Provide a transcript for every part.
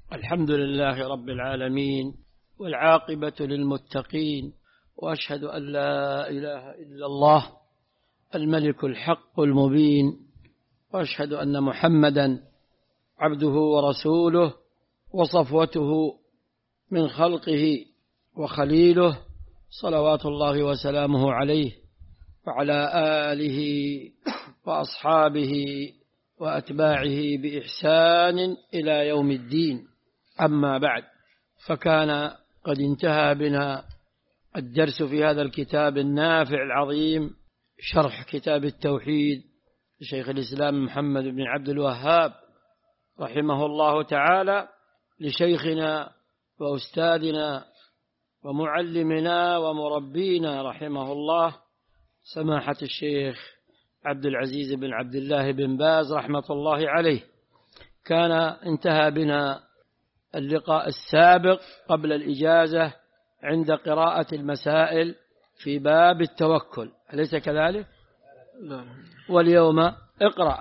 الحمد لله رب العالمين، والعاقبة للمتقين، وأشهد أن لا إله إلا الله الملك الحق المبين، وأشهد أن محمدا عبده ورسوله وصفوته من خلقه وخليله، صلوات الله وسلامه عليه وعلى آله وأصحابه وأتباعه بإحسان إلى يوم الدين. أما بعد، فكان قد انتهى بنا الدرس في هذا الكتاب النافع العظيم، شرح كتاب التوحيد لشيخ الإسلام محمد بن عبد الوهاب رحمه الله تعالى، لشيخنا وأستاذنا ومعلمنا ومربينا رحمه الله سماحة الشيخ عبد العزيز بن عبد الله بن باز رحمة الله عليه. كان انتهى بنا اللقاء السابق قبل الإجازة عند قراءة المسائل في باب التوكل، أليس كذلك؟ واليوم اقرأ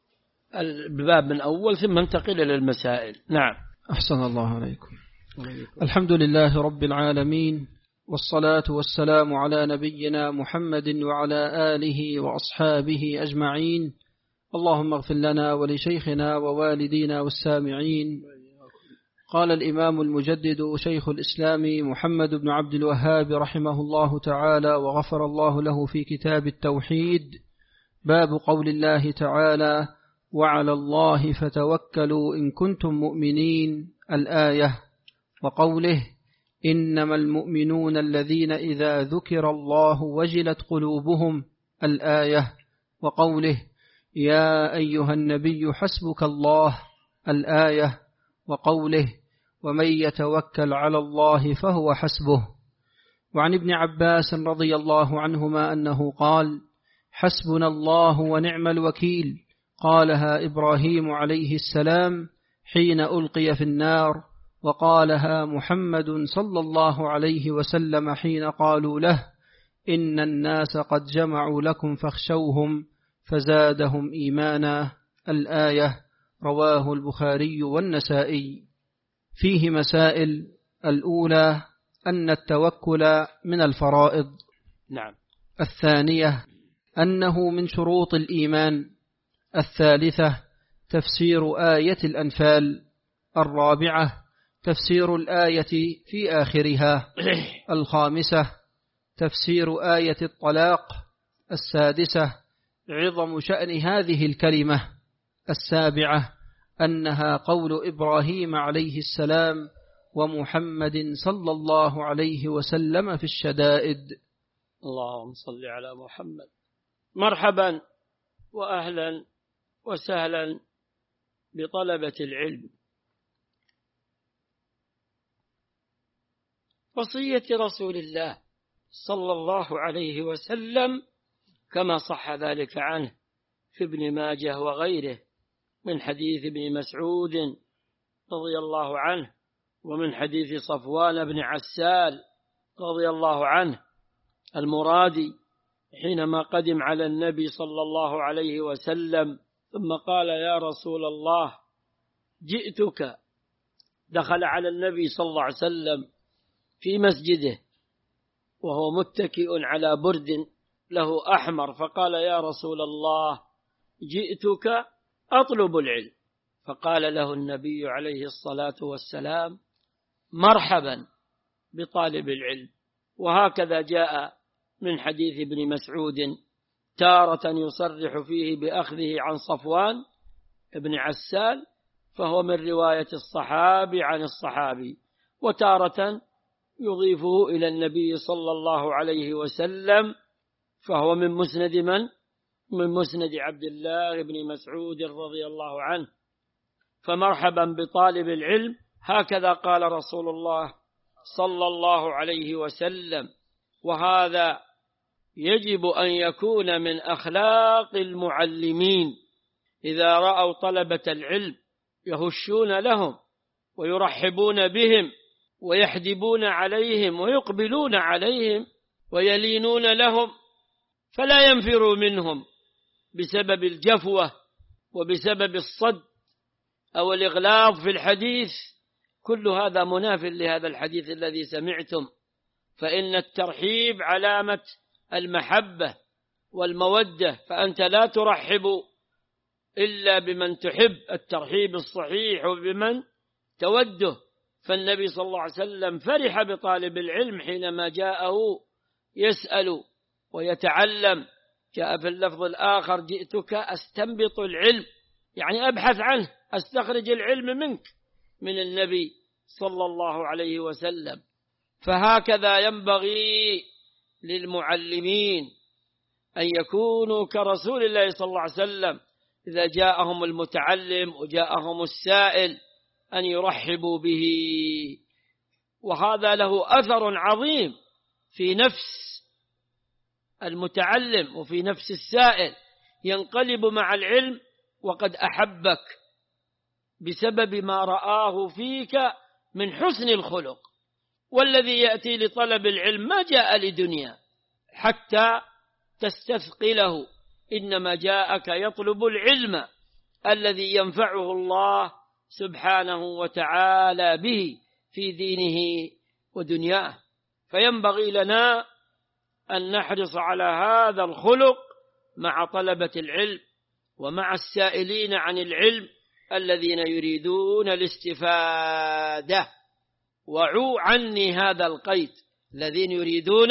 الباب من أول ثم انتقل إلى المسائل. نعم. أحسن الله عليكم. الحمد لله رب العالمين، والصلاة والسلام على نبينا محمد وعلى آله وأصحابه أجمعين. اللهم اغفر لنا ولشيخنا ووالدينا والسامعين. قال الإمام المجدد شيخ الإسلام محمد بن عبد الوهاب رحمه الله تعالى وغفر الله له في كتاب التوحيد: باب قول الله تعالى: وعلى الله فتوكلوا إن كنتم مؤمنين، الآية، وقوله: إنما المؤمنون الذين إذا ذكر الله وجلت قلوبهم، الآية، وقوله: يا أيها النبي حسبك الله، الآية، وقوله: ومن يتوكل على الله فهو حسبه. وعن ابن عباس رضي الله عنهما أنه قال: حسبنا الله ونعم الوكيل، قالها إبراهيم عليه السلام حين ألقي في النار، وقالها محمد صلى الله عليه وسلم حين قالوا له: إن الناس قد جمعوا لكم فاخشوهم فزادهم إيمانا، الآية، رواه البخاري والنسائي. فيه مسائل: الأولى أن التوكل من الفرائض. نعم. الثانية أنه من شروط الإيمان. الثالثة تفسير آية الأنفال. الرابعة تفسير الآية في آخرها. الخامسة تفسير آية الطلاق. السادسة عظم شأن هذه الكلمة. السابعة أنها قول إبراهيم عليه السلام ومحمد صلى الله عليه وسلم في الشدائد. اللهم صل على محمد. مرحبا وأهلا وسهلا بطلبة العلم. وصية رسول الله صلى الله عليه وسلم كما صح ذلك عنه في ابن ماجه وغيره من حديث ابن مسعود رضي الله عنه، ومن حديث صفوان بن عسال رضي الله عنه المرادي حينما قدم على النبي صلى الله عليه وسلم ثم قال: يا رسول الله جئتك. دخل على النبي صلى الله عليه وسلم في مسجده وهو متكئ على برد له أحمر، فقال: يا رسول الله جئتك أطلب العلم. فقال له النبي عليه الصلاة والسلام: مرحبا بطالب العلم. وهكذا جاء من حديث ابن مسعود تارة يصرح فيه بأخذه عن صفوان ابن عسال فهو من رواية الصحابي عن الصحابي، وتارة يضيفه إلى النبي صلى الله عليه وسلم فهو من مسند من مسند عبد الله بن مسعود رضي الله عنه. فمرحبا بطالب العلم، هكذا قال رسول الله صلى الله عليه وسلم. وهذا يجب أن يكون من أخلاق المعلمين، إذا رأوا طلبة العلم يهشون لهم ويرحبون بهم ويحدبون عليهم ويقبلون عليهم ويلينون لهم، فلا ينفروا منهم بسبب الجفوة وبسبب الصد أو الإغلاظ في الحديث كل هذا مناف لهذا الحديث الذي سمعتم، فإن الترحيب علامة المحبة والمودة، فأنت لا ترحب إلا بمن تحب، الترحيب الصحيح وبمن توده. فالنبي صلى الله عليه وسلم فرح بطالب العلم حينما جاءه يسأل ويتعلم. جاء في اللفظ الآخر: جئتك أستنبط العلم، يعني أبحث عنه، أستخرج العلم منك، من النبي صلى الله عليه وسلم. فهكذا ينبغي للمعلمين أن يكونوا كرسول الله صلى الله عليه وسلم، إذا جاءهم المتعلم وجاءهم السائل أن يرحبوا به. وهذا له أثر عظيم في نفس المتعلم وفي نفس السائل، ينقلب مع العلم وقد أحبك بسبب ما رآه فيك من حسن الخلق. والذي يأتي لطلب العلم ما جاء لدنيا حتى تستثقله، إنما جاءك يطلب العلم الذي ينفعه الله سبحانه وتعالى به في دينه ودنياه. فينبغي لنا أن نحرص على هذا الخلق مع طلبة العلم ومع السائلين عن العلم الذين يريدون الاستفادة. وعوا عني هذا القيد: الذين يريدون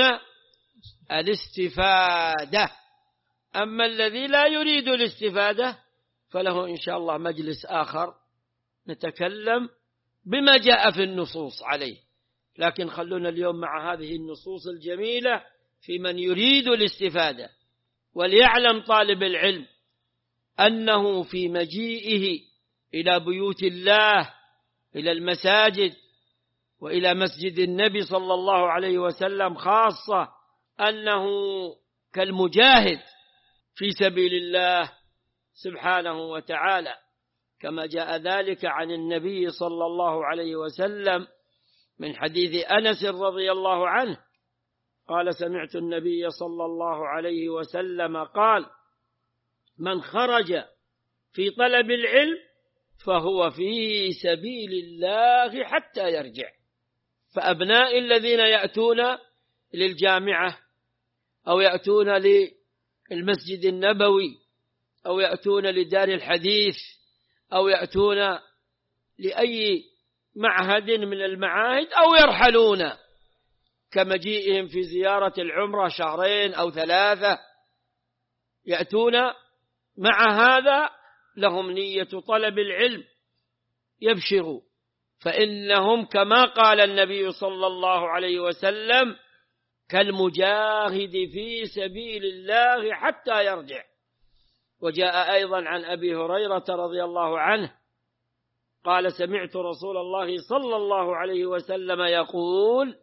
الاستفادة. أما الذي لا يريد الاستفادة فله إن شاء الله مجلس آخر نتكلم بما جاء في النصوص عليه، لكن خلونا اليوم مع هذه النصوص الجميلة في من يريد الاستفادة. وليعلم طالب العلم أنه في مجيئه إلى بيوت الله، إلى المساجد وإلى مسجد النبي صلى الله عليه وسلم خاصة، أنه كالمجاهد في سبيل الله سبحانه وتعالى، كما جاء ذلك عن النبي صلى الله عليه وسلم من حديث أنس رضي الله عنه قال: سمعت النبي صلى الله عليه وسلم قال: من خرج في طلب العلم فهو في سبيل الله حتى يرجع. فأبناء الذين يأتون للجامعة أو يأتون للمسجد النبوي أو يأتون لدار الحديث أو يأتون لأي معهد من المعاهد أو يرحلون كمجيئهم في زيارة العمرة 2 أو 3، يأتون مع هذا لهم نية طلب العلم، يبشروا، فإنهم كما قال النبي صلى الله عليه وسلم كالمجاهد في سبيل الله حتى يرجع. وجاء أيضا عن أبي هريرة رضي الله عنه قال: سمعت رسول الله صلى الله عليه وسلم يقول: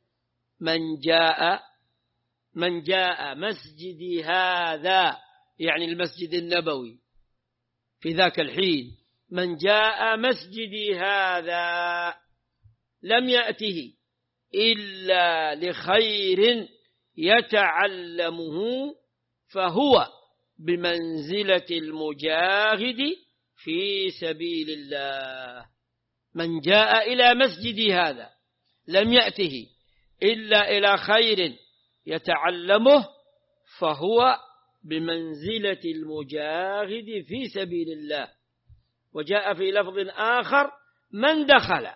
من جاء مسجدي هذا، يعني المسجد النبوي في ذاك الحين، من جاء مسجدي هذا لم يأته إلا لخير يتعلمه فهو بمنزلة المجاهد في سبيل الله. من جاء إلى مسجدي هذا لم يأته إلا إلى خير يتعلمه فهو بمنزلة المجاهد في سبيل الله. وجاء في لفظ آخر: من دخل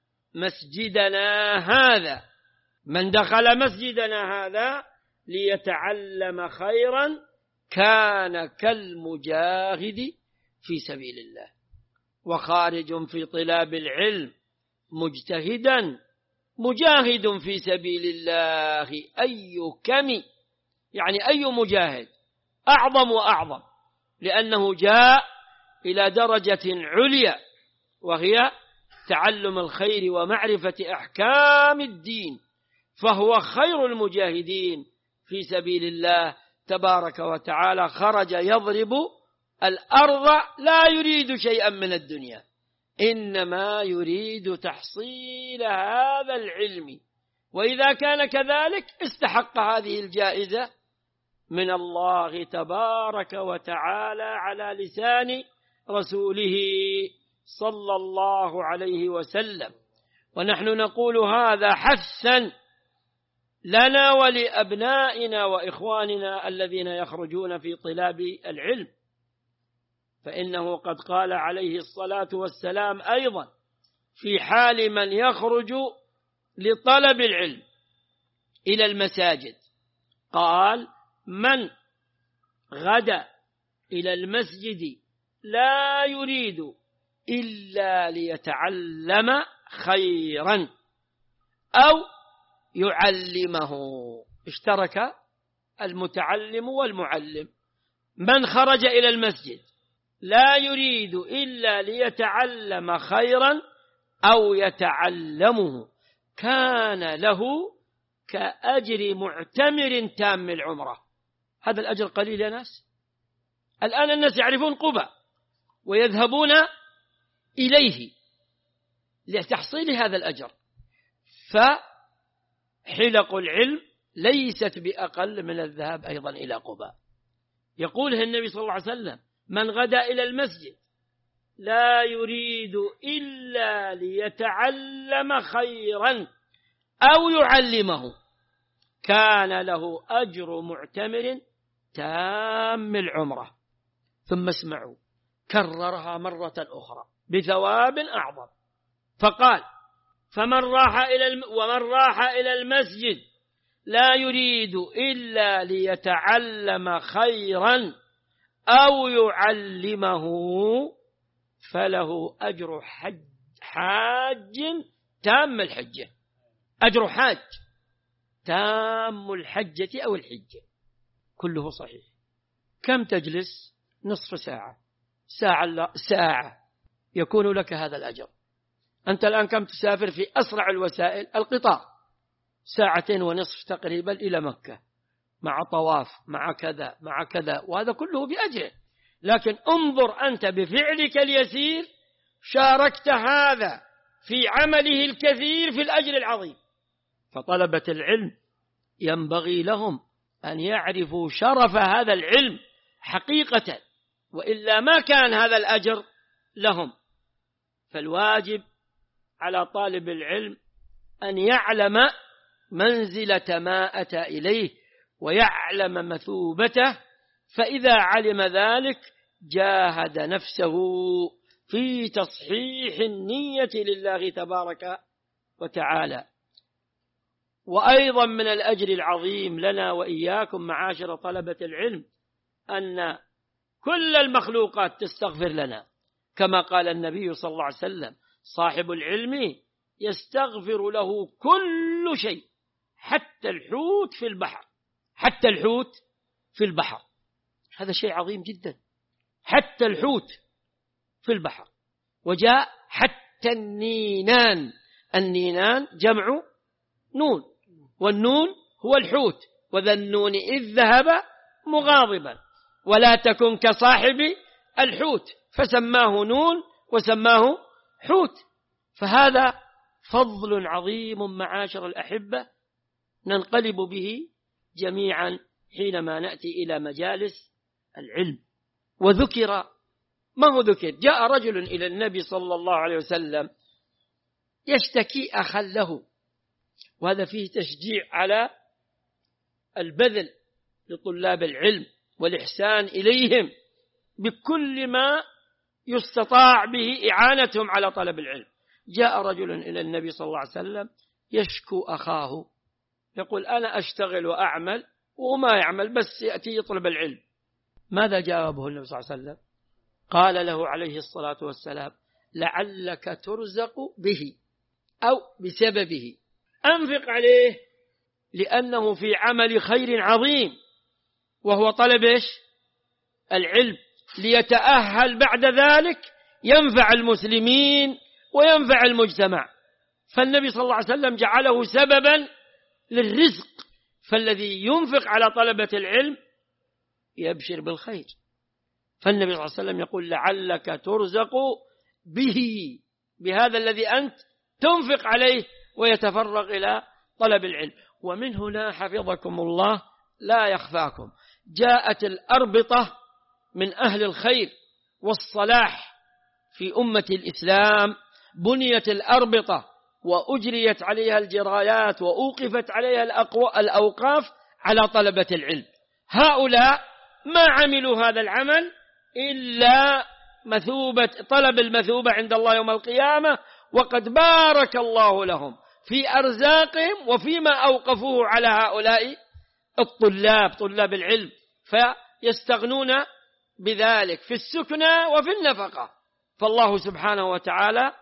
مسجدنا هذا ليتعلم خيرا كان كالمجاهد في سبيل الله. وخارج في طلاب العلم مجتهدا مجاهد في سبيل الله أي كم، يعني أي مجاهد، أعظم وأعظم، لأنه جاء إلى درجة عليا وهي تعلم الخير ومعرفة أحكام الدين، فهو خير المجاهدين في سبيل الله تبارك وتعالى. خرج يضرب الأرض لا يريد شيئا من الدنيا، إنما يريد تحصيل هذا العلم، وإذا كان كذلك استحق هذه الجائزة من الله تبارك وتعالى على لسان رسوله صلى الله عليه وسلم. ونحن نقول هذا حثا لنا ولأبنائنا وإخواننا الذين يخرجون في طلاب العلم، فإنه قد قال عليه الصلاة والسلام أيضا في حال من يخرج لطلب العلم إلى المساجد، قال: من غدا إلى المسجد لا يريد إلا ليتعلم خيرا أو يعلمه. اشترك المتعلم والمعلم. من خرج إلى المسجد لا يريد إلا ليتعلم خيرا أو يتعلمه كان له كأجر معتمر تام العمرة. هذا الأجر قليل يا ناس. الآن الناس يعرفون قباء ويذهبون إليه لتحصيل هذا الأجر، فحلق العلم ليست بأقل من الذهاب أيضا إلى قباء. يقوله النبي صلى الله عليه وسلم: من غدا إلى المسجد لا يريد إلا ليتعلم خيرا أو يعلمه كان له أجر معتمر تام العمرة. ثم اسمعوا، كررها مرة أخرى بثواب أعظم، فقال: ومن راح إلى المسجد لا يريد إلا ليتعلم خيرا أو يعلمه فله أجر حاج تام الحجة. أجر حاج تام الحجة أو الحجة كله صحيح. كم تجلس؟ نصف ساعة، ساعة يكون لك هذا الأجر. أنت الآن كم تسافر في أسرع الوسائل؟ القطار، 2.5 ساعة تقريبا إلى مكة، مع طواف مع كذا مع كذا، وهذا كله بأجر. لكن انظر أنت بفعلك اليسير شاركت هذا في عمله الكثير في الأجر العظيم. فطلبة العلم ينبغي لهم أن يعرفوا شرف هذا العلم حقيقة، وإلا ما كان هذا الأجر لهم. فالواجب على طالب العلم أن يعلم منزلة ما أتى إليه ويعلم مثوبته، فإذا علم ذلك جاهد نفسه في تصحيح النية لله تبارك وتعالى. وأيضا من الأجر العظيم لنا وإياكم معاشر طلبة العلم أن كل المخلوقات تستغفر لنا، كما قال النبي صلى الله عليه وسلم: صاحب العلم يستغفر له كل شيء حتى الحوت في البحر. حتى الحوت في البحر، هذا شيء عظيم جدا. حتى الحوت في البحر. وجاء حتى النينان. النينان جمع نون، والنون هو الحوت. وذا النون إذ ذهب مغاضبا ولا تكن كصاحب الحوت، فسماه نون وسماه حوت. فهذا فضل عظيم معاشر الأحبة ننقلب به جميعا حينما نأتي إلى مجالس العلم. وذكر، ما هو ذكر؟ جاء رجل إلى النبي صلى الله عليه وسلم يشتكي أخا له، وهذا فيه تشجيع على البذل لطلاب العلم والإحسان إليهم بكل ما يستطاع به إعانتهم على طلب العلم. جاء رجل إلى النبي صلى الله عليه وسلم يشكو أخاه، يقول: أنا أشتغل وأعمل وما يعمل، بس يأتي يطلب العلم. ماذا جاوبه النبي صلى الله عليه وسلم؟ قال له عليه الصلاة والسلام: لعلك ترزق به أو بسببه، أنفق عليه، لأنه في عمل خير عظيم وهو طلب العلم، ليتأهل بعد ذلك ينفع المسلمين وينفع المجتمع. فالنبي صلى الله عليه وسلم جعله سببا للرزق، فالذي ينفق على طلبة العلم يبشر بالخير. فالنبي صلى الله عليه وسلم يقول: لعلك ترزق به، بهذا الذي أنت تنفق عليه ويتفرغ إلى طلب العلم. ومن هنا حفظكم الله لا يخفاكم جاءت الأربطة من أهل الخير والصلاح في أمة الإسلام، بنيت الأربطة وأجريت عليها الجرايات وأوقفت عليها الأوقاف على طلبة العلم. هؤلاء ما عملوا هذا العمل إلا طلب المثوبة عند الله يوم القيامة، وقد بارك الله لهم في أرزاقهم وفيما أوقفوه على هؤلاء طلاب العلم، فيستغنون بذلك في السكنى وفي النفقة. فالله سبحانه وتعالى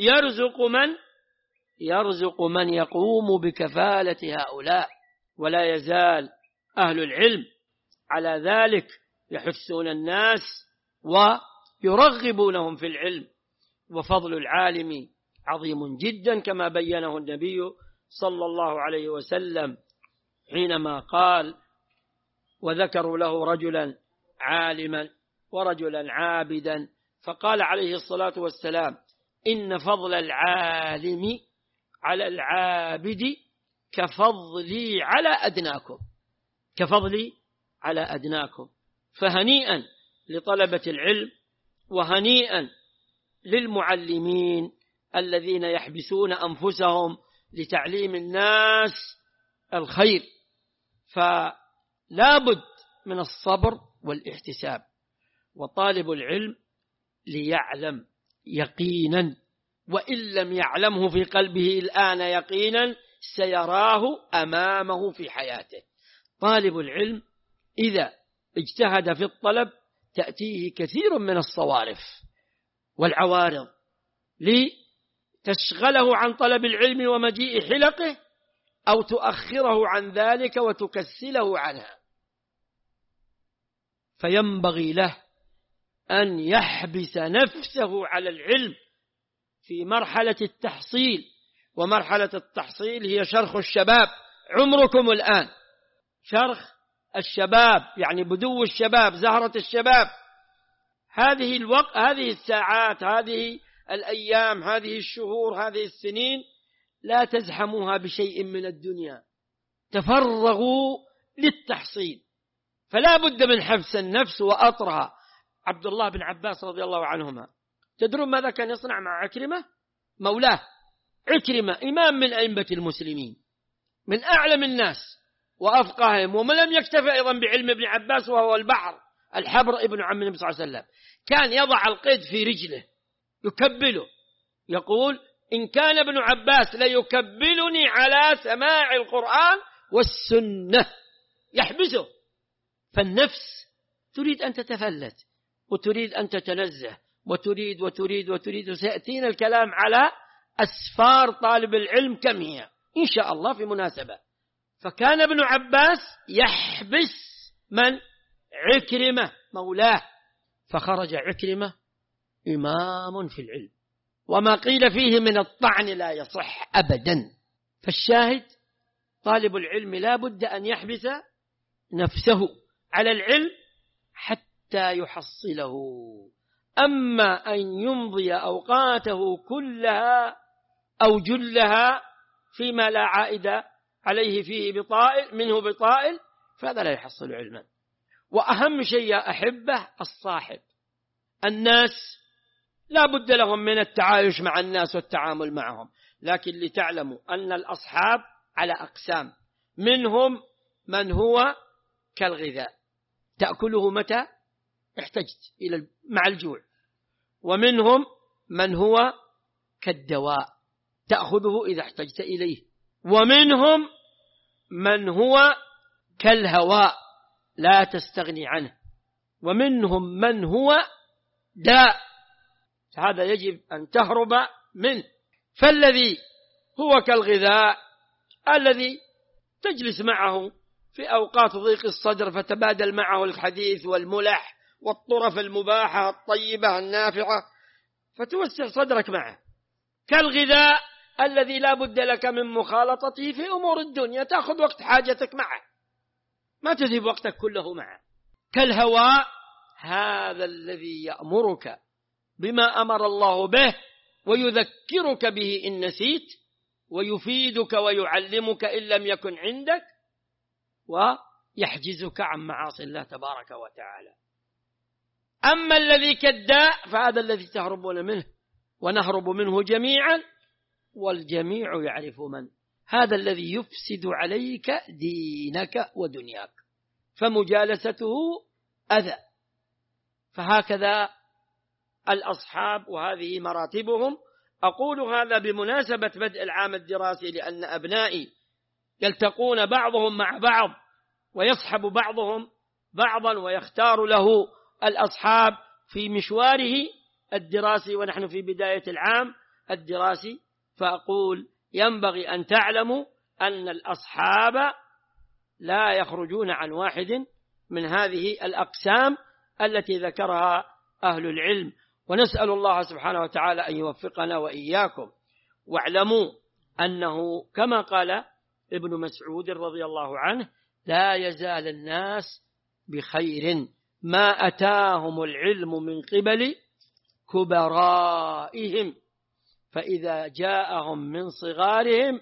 يرزق من يقوم بكفالة هؤلاء، ولا يزال أهل العلم على ذلك يحثون الناس ويرغبونهم في العلم. وفضل العالم عظيم جدا كما بينه النبي صلى الله عليه وسلم حينما قال: وذكروا له رجلا عالما ورجلا عابدا، فقال عليه الصلاة والسلام: إن فضل العالم على العابد كفضلي على أدناكم. فهنيئا لطلبة العلم، وهنيئا للمعلمين الذين يحبسون أنفسهم لتعليم الناس الخير. فلا بد من الصبر والاحتساب. وطالب العلم ليعلم يقينا، وإن لم يعلمه في قلبه الآن يقينا سيراه أمامه في حياته. طالب العلم إذا اجتهد في الطلب تأتيه كثير من الصوارف والعوارض لتشغله عن طلب العلم ومجيء حلقه، أو تؤخره عن ذلك وتكسله عنها. فينبغي له أن يحبس نفسه على العلم في مرحلة التحصيل. ومرحلة التحصيل هي شرخ الشباب، عمركم الآن شرخ الشباب، يعني بدو الشباب، زهرة الشباب. هذه الساعات، هذه الأيام، هذه الشهور، هذه السنين لا تزحموها بشيء من الدنيا، تفرغوا للتحصيل. فلا بد من حبس النفس وأطرها. عبد الله بن عباس رضي الله عنهما، تدرون ماذا كان يصنع مع عكرمة مولاه؟ عكرمة إمام من أئمة المسلمين، من أعلم الناس وأفقههم، ومن لم يكتفي أيضا بعلم ابن عباس وهو الحبر ابن عم النبي صلى الله عليه وسلم. كان يضع القيد في رجله يكبله، يقول: إن كان ابن عباس ليكبلني على سماع القرآن والسنة، يحبسه. فالنفس تريد أن تتفلت وتريد أن تتنزه وتريد وتريد وتريد، وسيأتينا الكلام على أسفار طالب العلم كم هي إن شاء الله في مناسبة. فكان ابن عباس يحبس من؟ عكرمة مولاه. فخرج عكرمة إمام في العلم، وما قيل فيه من الطعن لا يصح أبدا. فالشاهد طالب العلم لا بد أن يحبس نفسه على العلم حتى يحصله. أما أن يمضي أوقاته كلها أو جلها فيما لا عائد عليه فيه بطائل فهذا لا يحصل علما. وأهم شيء يا أحبة الصاحب. الناس لا بد لهم من التعايش مع الناس والتعامل معهم، لكن لتعلموا أن الأصحاب على أقسام. منهم من هو كالغذاء، تأكله متى احتجت مع الجوع. ومنهم من هو كالدواء، تأخذه إذا احتجت إليه. ومنهم من هو كالهواء، لا تستغني عنه. ومنهم من هو داء، هذا يجب أن تهرب منه. فالذي هو كالغذاء الذي تجلس معه في أوقات ضيق الصدر فتبادل معه الحديث والملح والطرف المباحة الطيبة النافعة فتوسع صدرك معه. كالغذاء الذي لا بد لك من مخالطته في أمور الدنيا، تأخذ وقت حاجتك معه، ما تذهب وقتك كله معه. كالهواء هذا الذي يأمرك بما أمر الله به ويذكرك به إن نسيت، ويفيدك ويعلمك إن لم يكن عندك، ويحجزك عن معاصي الله تبارك وتعالى. أما الذي كالداء فهذا الذي تهربون منه ونهرب منه جميعا، والجميع يعرف من. هذا الذي يفسد عليك دينك ودنياك، فمجالسته أذى. فهكذا الأصحاب وهذه مراتبهم. أقول هذا بمناسبة بدء العام الدراسي، لأن أبنائي يلتقون بعضهم مع بعض ويصحب بعضهم بعضا ويختار له الأصحاب في مشواره الدراسي، ونحن في بداية العام الدراسي. فأقول ينبغي أن تعلموا أن الأصحاب لا يخرجون عن واحد من هذه الأقسام التي ذكرها أهل العلم، ونسأل الله سبحانه وتعالى أن يوفقنا وإياكم. واعلموا أنه كما قال ابن مسعود رضي الله عنه: لا يزال الناس بخير ما أتاهم العلم من قبل كبرائهم، فإذا جاءهم من صغارهم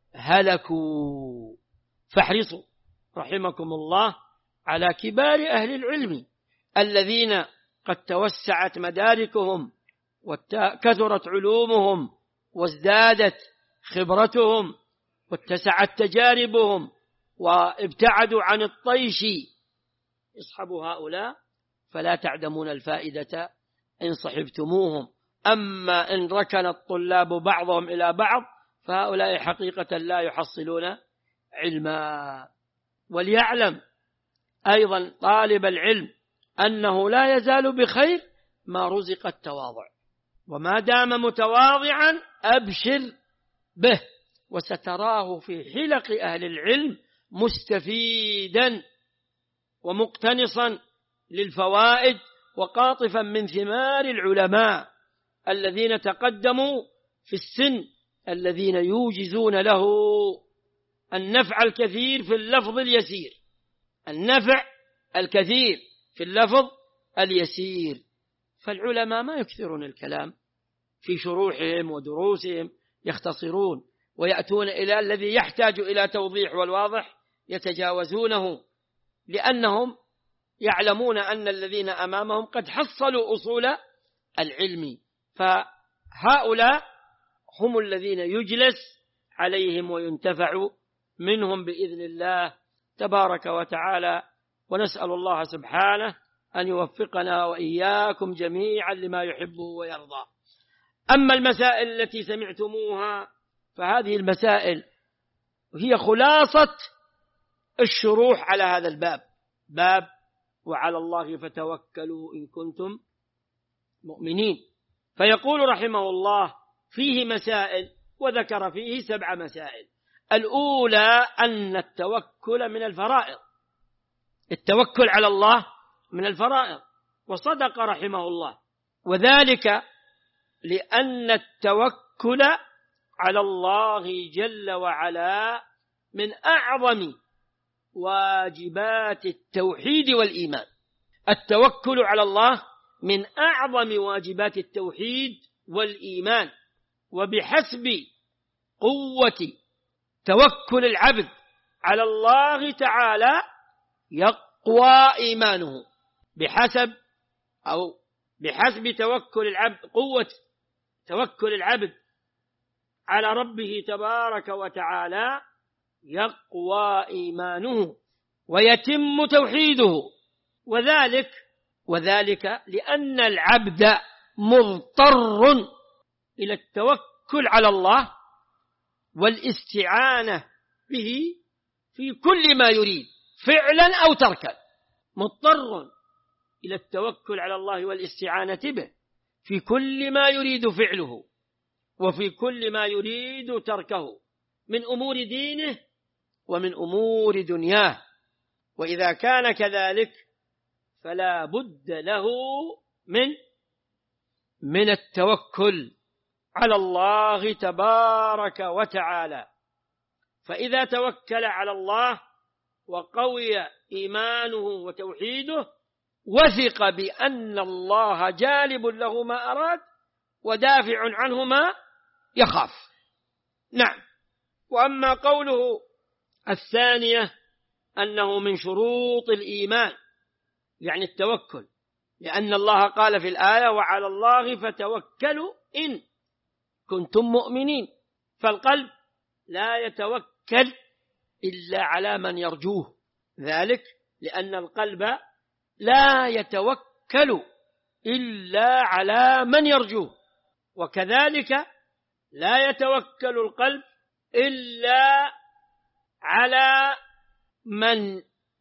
هلكوا. فاحرصوا رحمكم الله على كبار أهل العلم الذين قد توسعت مداركهم وكثرت علومهم وازدادت خبرتهم واتسعت تجاربهم وابتعدوا عن الطيش. اصحبوا هؤلاء فلا تعدمون الفائدة إن صحبتموهم. أما إن ركن الطلاب بعضهم إلى بعض فهؤلاء حقيقة لا يحصلون علما. وليعلم أيضا طالب العلم أنه لا يزال بخير ما رزق التواضع، وما دام متواضعا أبشر به، وستراه في حلق أهل العلم مستفيدا ومقتنصا للفوائد وقاطفا من ثمار العلماء الذين تقدموا في السن، الذين يوجزون له النفع الكثير في اللفظ اليسير، النفع الكثير في اللفظ اليسير. فالعلماء ما يكثرون الكلام في شروحهم ودروسهم، يختصرون ويأتون إلى الذي يحتاج إلى توضيح والواضح يتجاوزونه، لأنهم يعلمون أن الذين أمامهم قد حصلوا أصول العلم. فهؤلاء هم الذين يجلس عليهم وينتفع منهم بإذن الله تبارك وتعالى. ونسأل الله سبحانه أن يوفقنا وإياكم جميعا لما يحبه ويرضى. أما المسائل التي سمعتموها فهذه المسائل هي خلاصة الشروح على هذا الباب، باب وعلى الله فتوكلوا إن كنتم مؤمنين. فيقول رحمه الله فيه مسائل، وذكر فيه 7 مسائل. الأولى أن التوكل من الفرائض، التوكل على الله من الفرائض، وصدق رحمه الله، وذلك لأن التوكل على الله جل وعلا من أعظم واجبات التوحيد والإيمان. التوكل على الله من أعظم واجبات التوحيد والإيمان، وبحسب قوة توكل العبد على الله تعالى يقوى إيمانه، بحسب توكل العبد، قوة توكل العبد على ربه تبارك وتعالى يقوى إيمانه ويتم توحيده. وذلك لأن العبد مضطر إلى التوكل على الله والاستعانة به في كل ما يريد فعلا أو تركا، مضطر إلى التوكل على الله والاستعانة به في كل ما يريد فعله وفي كل ما يريد تركه من أمور دينه ومن أمور دنياه. وإذا كان كذلك فلا بد له من التوكل على الله تبارك وتعالى. فإذا توكل على الله وقوي إيمانه وتوحيده وثق بأن الله جالب له ما أراد ودافع عنه ما يخاف. نعم. وأما قوله الثانية أنه من شروط الإيمان يعني التوكل، لأن الله قال في الآية وعلى الله فتوكلوا إن كنتم مؤمنين. فالقلب لا يتوكل إلا على من يرجوه، ذلك لأن القلب لا يتوكل إلا على من يرجوه، وكذلك لا يتوكل القلب إلا على من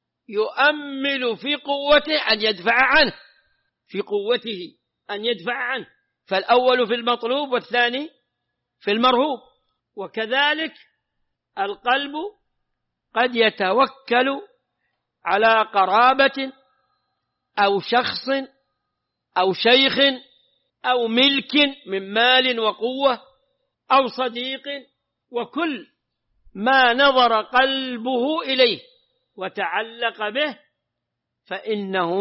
يؤمل في قوته أن يدفع عنه، في قوته أن يدفع عنه، فالأول في المطلوب والثاني في المرهوب. وكذلك القلب قد يتوكل على قرابة أو شخص أو شيخ أو ملك من مال وقوة أو صديق، وكل ما نظر قلبه إليه وتعلق به فإنه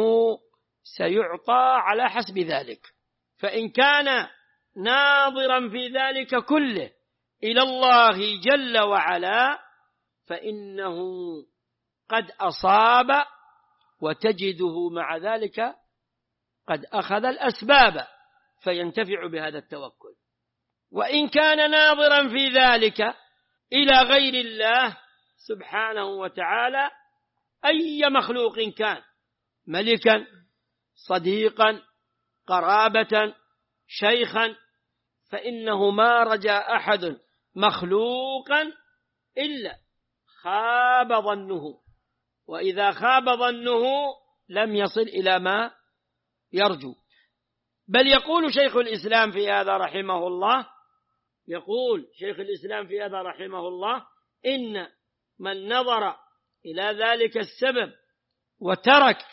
سيعطى على حسب ذلك. فإن كان ناظرا في ذلك كله إلى الله جل وعلا فإنه قد أصاب، وتجده مع ذلك قد أخذ الأسباب فينتفع بهذا التوكل. وإن كان ناظرا في ذلك إلى غير الله سبحانه وتعالى أي مخلوق كان، ملكا صديقا قرابة شيخا، فإنه ما رجا أحد مخلوقا إلا خاب ظنه، وإذا خاب ظنه لم يصل إلى ما يرجو. بل يقول شيخ الإسلام في هذا رحمه الله، يقول شيخ الإسلام في هذا رحمه الله: إن من نظر إلى ذلك السبب وترك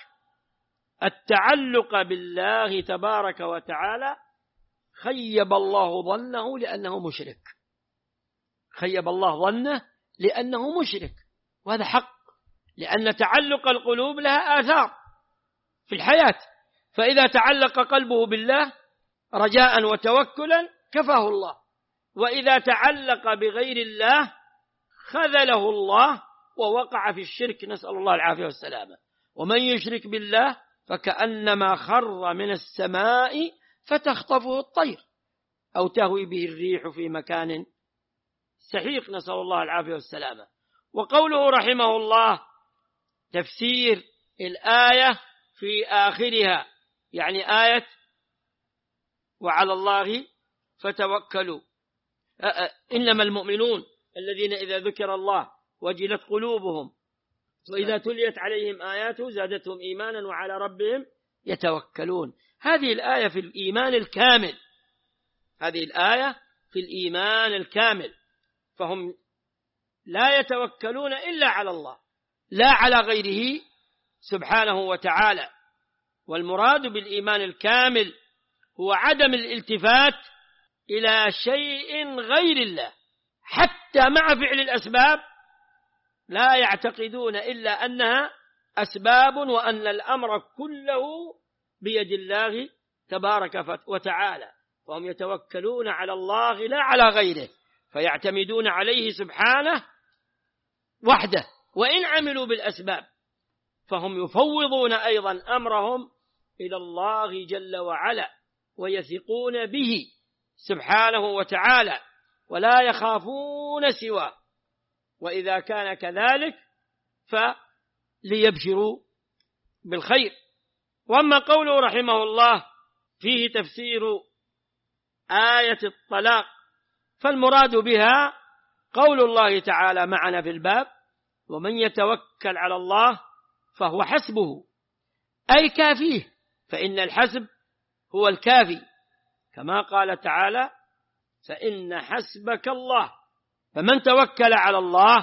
التعلق بالله تبارك وتعالى خيب الله ظنه لأنه مشرك، خيب الله ظنه لأنه مشرك، وهذا حق، لأن تعلق القلوب لها آثار في الحياة، فإذا تعلق قلبه بالله رجاء وتوكلا كفاه الله، وإذا تعلق بغير الله خذله الله ووقع في الشرك، نسأل الله العافية والسلامة. ومن يشرك بالله فكأنما خر من السماء فتخطفه الطير أو تهوي به الريح في مكان سحيق، نسأل الله العافية والسلامة. وقوله رحمه الله تفسير الآية في آخرها، يعني آية وعلى الله فتوكلوا، إنما المؤمنون الذين إذا ذكر الله وجلت قلوبهم وإذا تليت عليهم آياته زادتهم إيمانا وعلى ربهم يتوكلون. هذه الآية في الإيمان الكامل، هذه الآية في الإيمان الكامل، فهم لا يتوكلون إلا على الله لا على غيره سبحانه وتعالى. والمراد بالإيمان الكامل هو عدم الالتفات إلى شيء غير الله، حتى مع فعل الأسباب لا يعتقدون إلا أنها أسباب وأن الأمر كله بيد الله تبارك وتعالى، فهم يتوكلون على الله لا على غيره، فيعتمدون عليه سبحانه وحده، وإن عملوا بالأسباب فهم يفوضون أيضا أمرهم إلى الله جل وعلا ويثقون به سبحانه وتعالى ولا يخافون سواه. وإذا كان كذلك فليبشروا بالخير. وأما قوله رحمه الله فيه تفسير آية الطلاق، فالمراد بها قول الله تعالى معنا في الباب: ومن يتوكل على الله فهو حسبه، أي كافيه، فإن الحسب هو الكافي، كما قال تعالى: فإن حسبك الله. فمن توكل على الله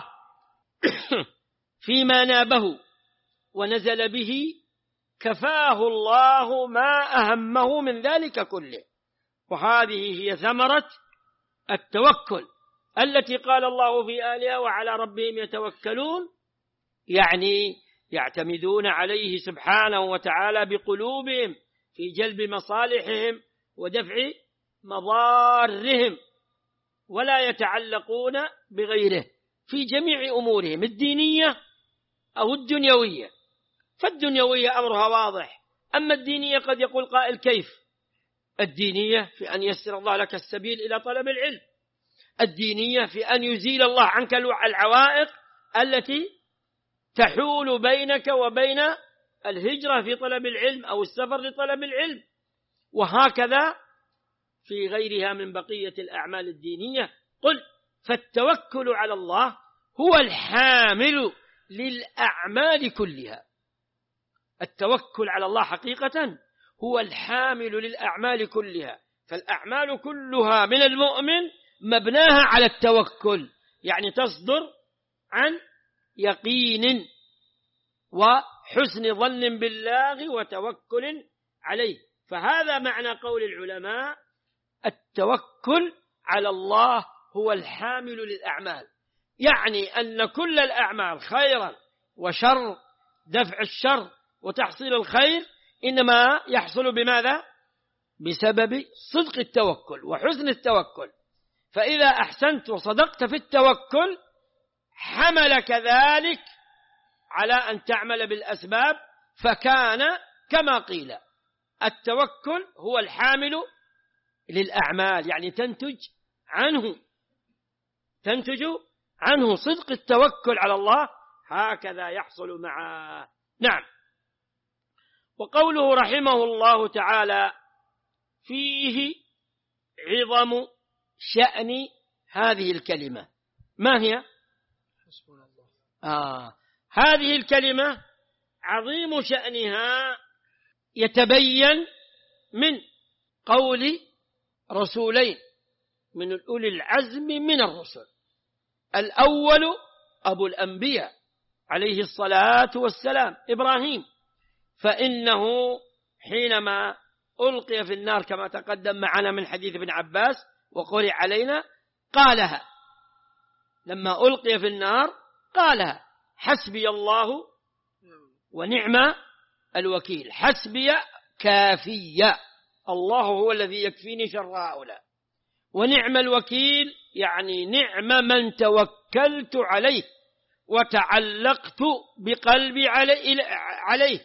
فيما نابه ونزل به كفاه الله ما أهمه من ذلك كله. وهذه هي ثمرة التوكل التي قال الله في آلها: وعلى ربهم يتوكلون، يعني يعتمدون عليه سبحانه وتعالى بقلوبهم في جلب مصالحهم ودفع مضارهم، ولا يتعلقون بغيره في جميع أمورهم الدينية أو الدنيوية. فالدنيوية أمرها واضح، أما الدينية قد يقول قائل: كيف الدينية؟ في أن يسر الله لك السبيل إلى طلب العلم، الدينية في أن يزيل الله عنك العوائق التي تحول بينك وبين الهجرة في طلب العلم أو السفر لطلب العلم، وهكذا في غيرها من بقية الأعمال الدينية. قل فالتوكل على الله هو الحامل للأعمال كلها. التوكل على الله حقيقة هو الحامل للأعمال كلها، فالأعمال كلها من المؤمن مبناها على التوكل، يعني تصدر عن يقين وحسن ظن بالله وتوكل عليه. فهذا معنى قول العلماء التوكل على الله هو الحامل للأعمال، يعني أن كل الأعمال خيرا وشر، دفع الشر وتحصيل الخير، إنما يحصل بماذا؟ بسبب صدق التوكل وحسن التوكل. فإذا أحسنت وصدقت في التوكل حملك ذلك على أن تعمل بالأسباب، فكان كما قيل التوكل هو الحامل للأعمال، يعني تنتج عنه صدق التوكل على الله، هكذا يحصل معه. نعم. وقوله رحمه الله تعالى فيه عظم شأن هذه الكلمة، ما هي؟ هذه الكلمة عظيم شأنها يتبين من قول رسولين من أولي العزم من الرسل. الأول أبو الأنبياء عليه الصلاة والسلام إبراهيم، فإنه حينما ألقي في النار كما تقدم معنا من حديث ابن عباس وقرئ علينا قالها، لما ألقي في النار قالها حسبي الله ونعم الوكيل، حسبي كافية، الله هو الذي يكفيني شر هؤلاء، ونعم الوكيل يعني نعم من توكلت عليه وتعلقت بقلبي عليه،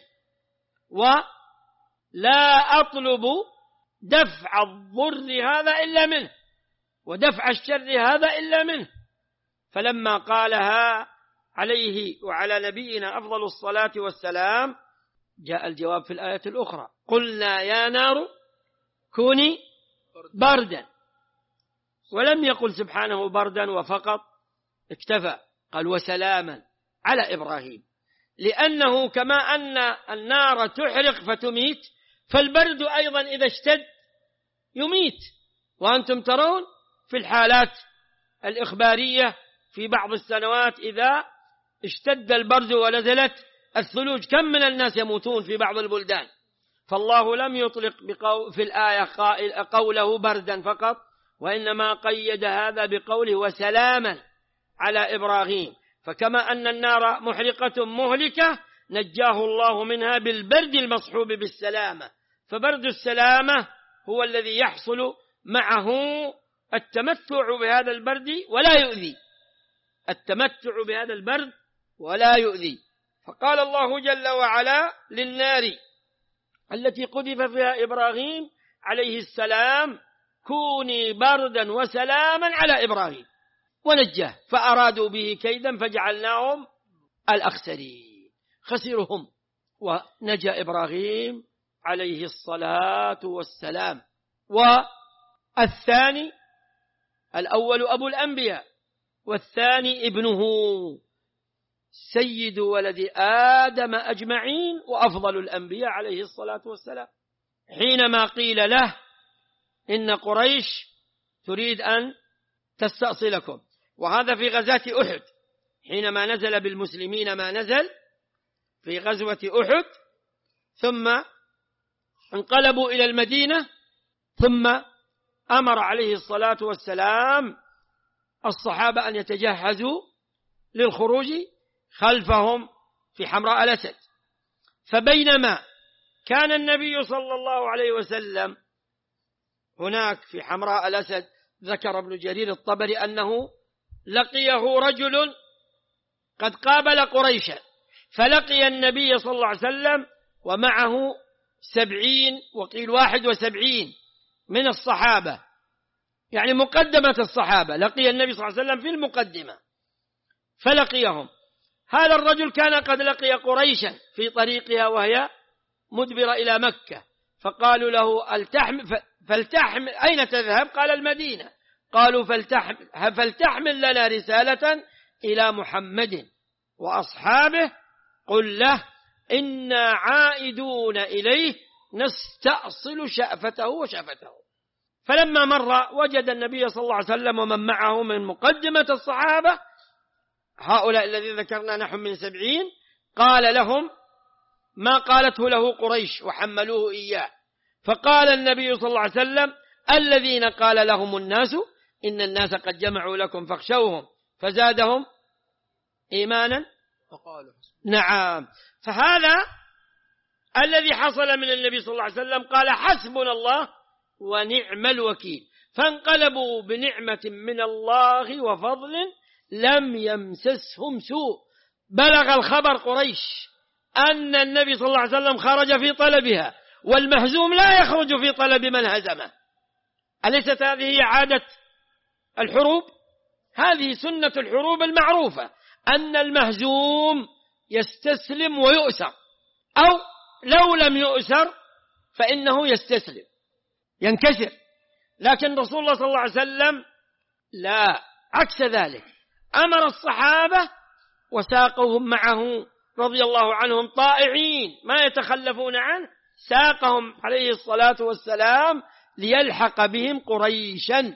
ولا أطلب دفع الضر هذا إلا منه ودفع الشر هذا إلا منه. فلما قالها عليه وعلى نبينا أفضل الصلاة والسلام جاء الجواب في الآية الأخرى قلنا يا نار كوني بردا، ولم يقل سبحانه بردا وفقط اكتفى، قال وسلاما على إبراهيم، لأنه كما أن النار تحرق فتميت، فالبرد أيضا إذا اشتد يميت. وأنتم ترون في الحالات الإخبارية في بعض السنوات إذا اشتد البرد ونزلت الثلوج كم من الناس يموتون في بعض البلدان. فالله لم يطلق في الآية قوله بردا فقط، وإنما قيد هذا بقوله وسلاما على إبراهيم. فكما أن النار محرقة مهلكة نجاه الله منها بالبرد المصحوب بالسلامة، فبرد السلامة هو الذي يحصل معه التمتع بهذا البرد ولا يؤذي، التمتع بهذا البرد ولا يؤذي. فقال الله جل وعلا للنار التي قذف فيها إبراهيم عليه السلام كوني بردا وسلاما على إبراهيم، ونجاه، فأرادوا به كيدا فجعلناهم الأخسرين، خسرهم، ونجا إبراهيم عليه الصلاة والسلام. والثاني الأول أبو الأنبياء، والثاني ابنه سيد ولد آدم أجمعين وأفضل الأنبياء عليه الصلاة والسلام، حينما قيل له إن قريش تريد أن تستأصلكم، وهذا في غزاة أحد، حينما نزل بالمسلمين ما نزل في غزوة أحد، ثم انقلبوا إلى المدينة، ثم أمر عليه الصلاة والسلام الصحابة أن يتجهزوا للخروج خلفهم في حمراء الأسد. فبينما كان النبي صلى الله عليه وسلم هناك في حمراء الأسد، ذكر ابن جرير الطبري أنه لقيه رجل قد قابل قريشا، فلقي النبي صلى الله عليه وسلم ومعه 70 وقيل 71 من الصحابة يعني مقدمة الصحابة، لقي النبي صلى الله عليه وسلم في المقدمة فلقيهم. هذا الرجل كان قد لقي قريشا في طريقها وهي مدبرة إلى مكة، فقالوا له فلتحمل أين تذهب؟ قال المدينة. قالوا فلتحمل لنا رسالة إلى محمد وأصحابه قل له إنا عائدون إليه نستأصل شأفته وشأفته. فلما مر وجد النبي صلى الله عليه وسلم ومن معه من مقدمة الصحابة هؤلاء الذين ذكرنا نحن من 70، قال لهم ما قالته له قريش وحملوه إياه. فقال النبي صلى الله عليه وسلم الذين قال لهم الناس إن الناس قد جمعوا لكم فاخشوهم فزادهم إيمانا وقالوا نعم. فهذا الذي حصل من النبي صلى الله عليه وسلم، قال حسبنا الله ونعم الوكيل، فانقلبوا بنعمة من الله وفضل لم يمسسهم سوء. بلغ الخبر قريش أن النبي صلى الله عليه وسلم خرج في طلبها، والمهزوم لا يخرج في طلب من هزمه. أليست هذه هي عادة الحروب؟ هذه سنة الحروب المعروفة، أن المهزوم يستسلم ويؤسر، أو لو لم يؤسر فإنه يستسلم ينكسر. لكن رسول الله صلى الله عليه وسلم لا، عكس ذلك، أمر الصحابة وساقهم معه رضي الله عنهم طائعين ما يتخلفون عنه، ساقهم عليه الصلاة والسلام ليلحق بهم قريشا،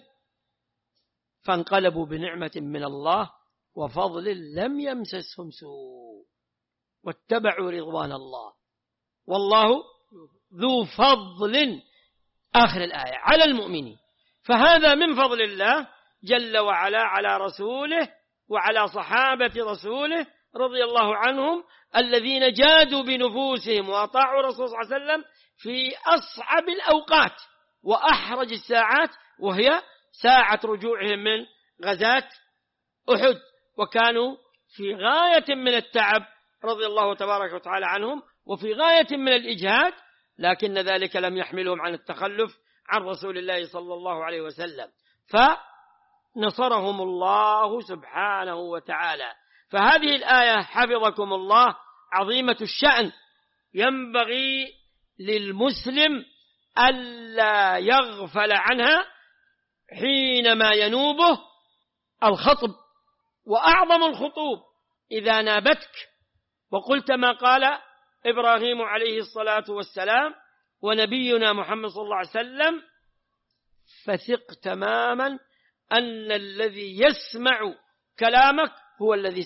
فانقلبوا بنعمة من الله وفضل لم يمسسهم سوء واتبعوا رضوان الله والله ذو فضل آخر الآية على المؤمنين. فهذا من فضل الله جل وعلا على رسوله وعلى صحابة رسوله رضي الله عنهم الذين جادوا بنفوسهم وأطاعوا الرسول صلى الله عليه وسلم في أصعب الأوقات وأحرج الساعات، وهي ساعة رجوعهم من غزاة أحد، وكانوا في غاية من التعب رضي الله تبارك وتعالى عنهم وفي غاية من الإجهاد، لكن ذلك لم يحملهم عن التخلف عن رسول الله صلى الله عليه وسلم، فنصرهم الله سبحانه وتعالى. فهذه الآية حفظكم الله عظيمة الشأن، ينبغي للمسلم ألا يغفل عنها حينما ينوبه الخطب. وأعظم الخطوب إذا نابتك وقلت ما قال إبراهيم عليه الصلاة والسلام ونبينا محمد صلى الله عليه وسلم، فثق تماما أن الذي يسمع كلامك هو الذي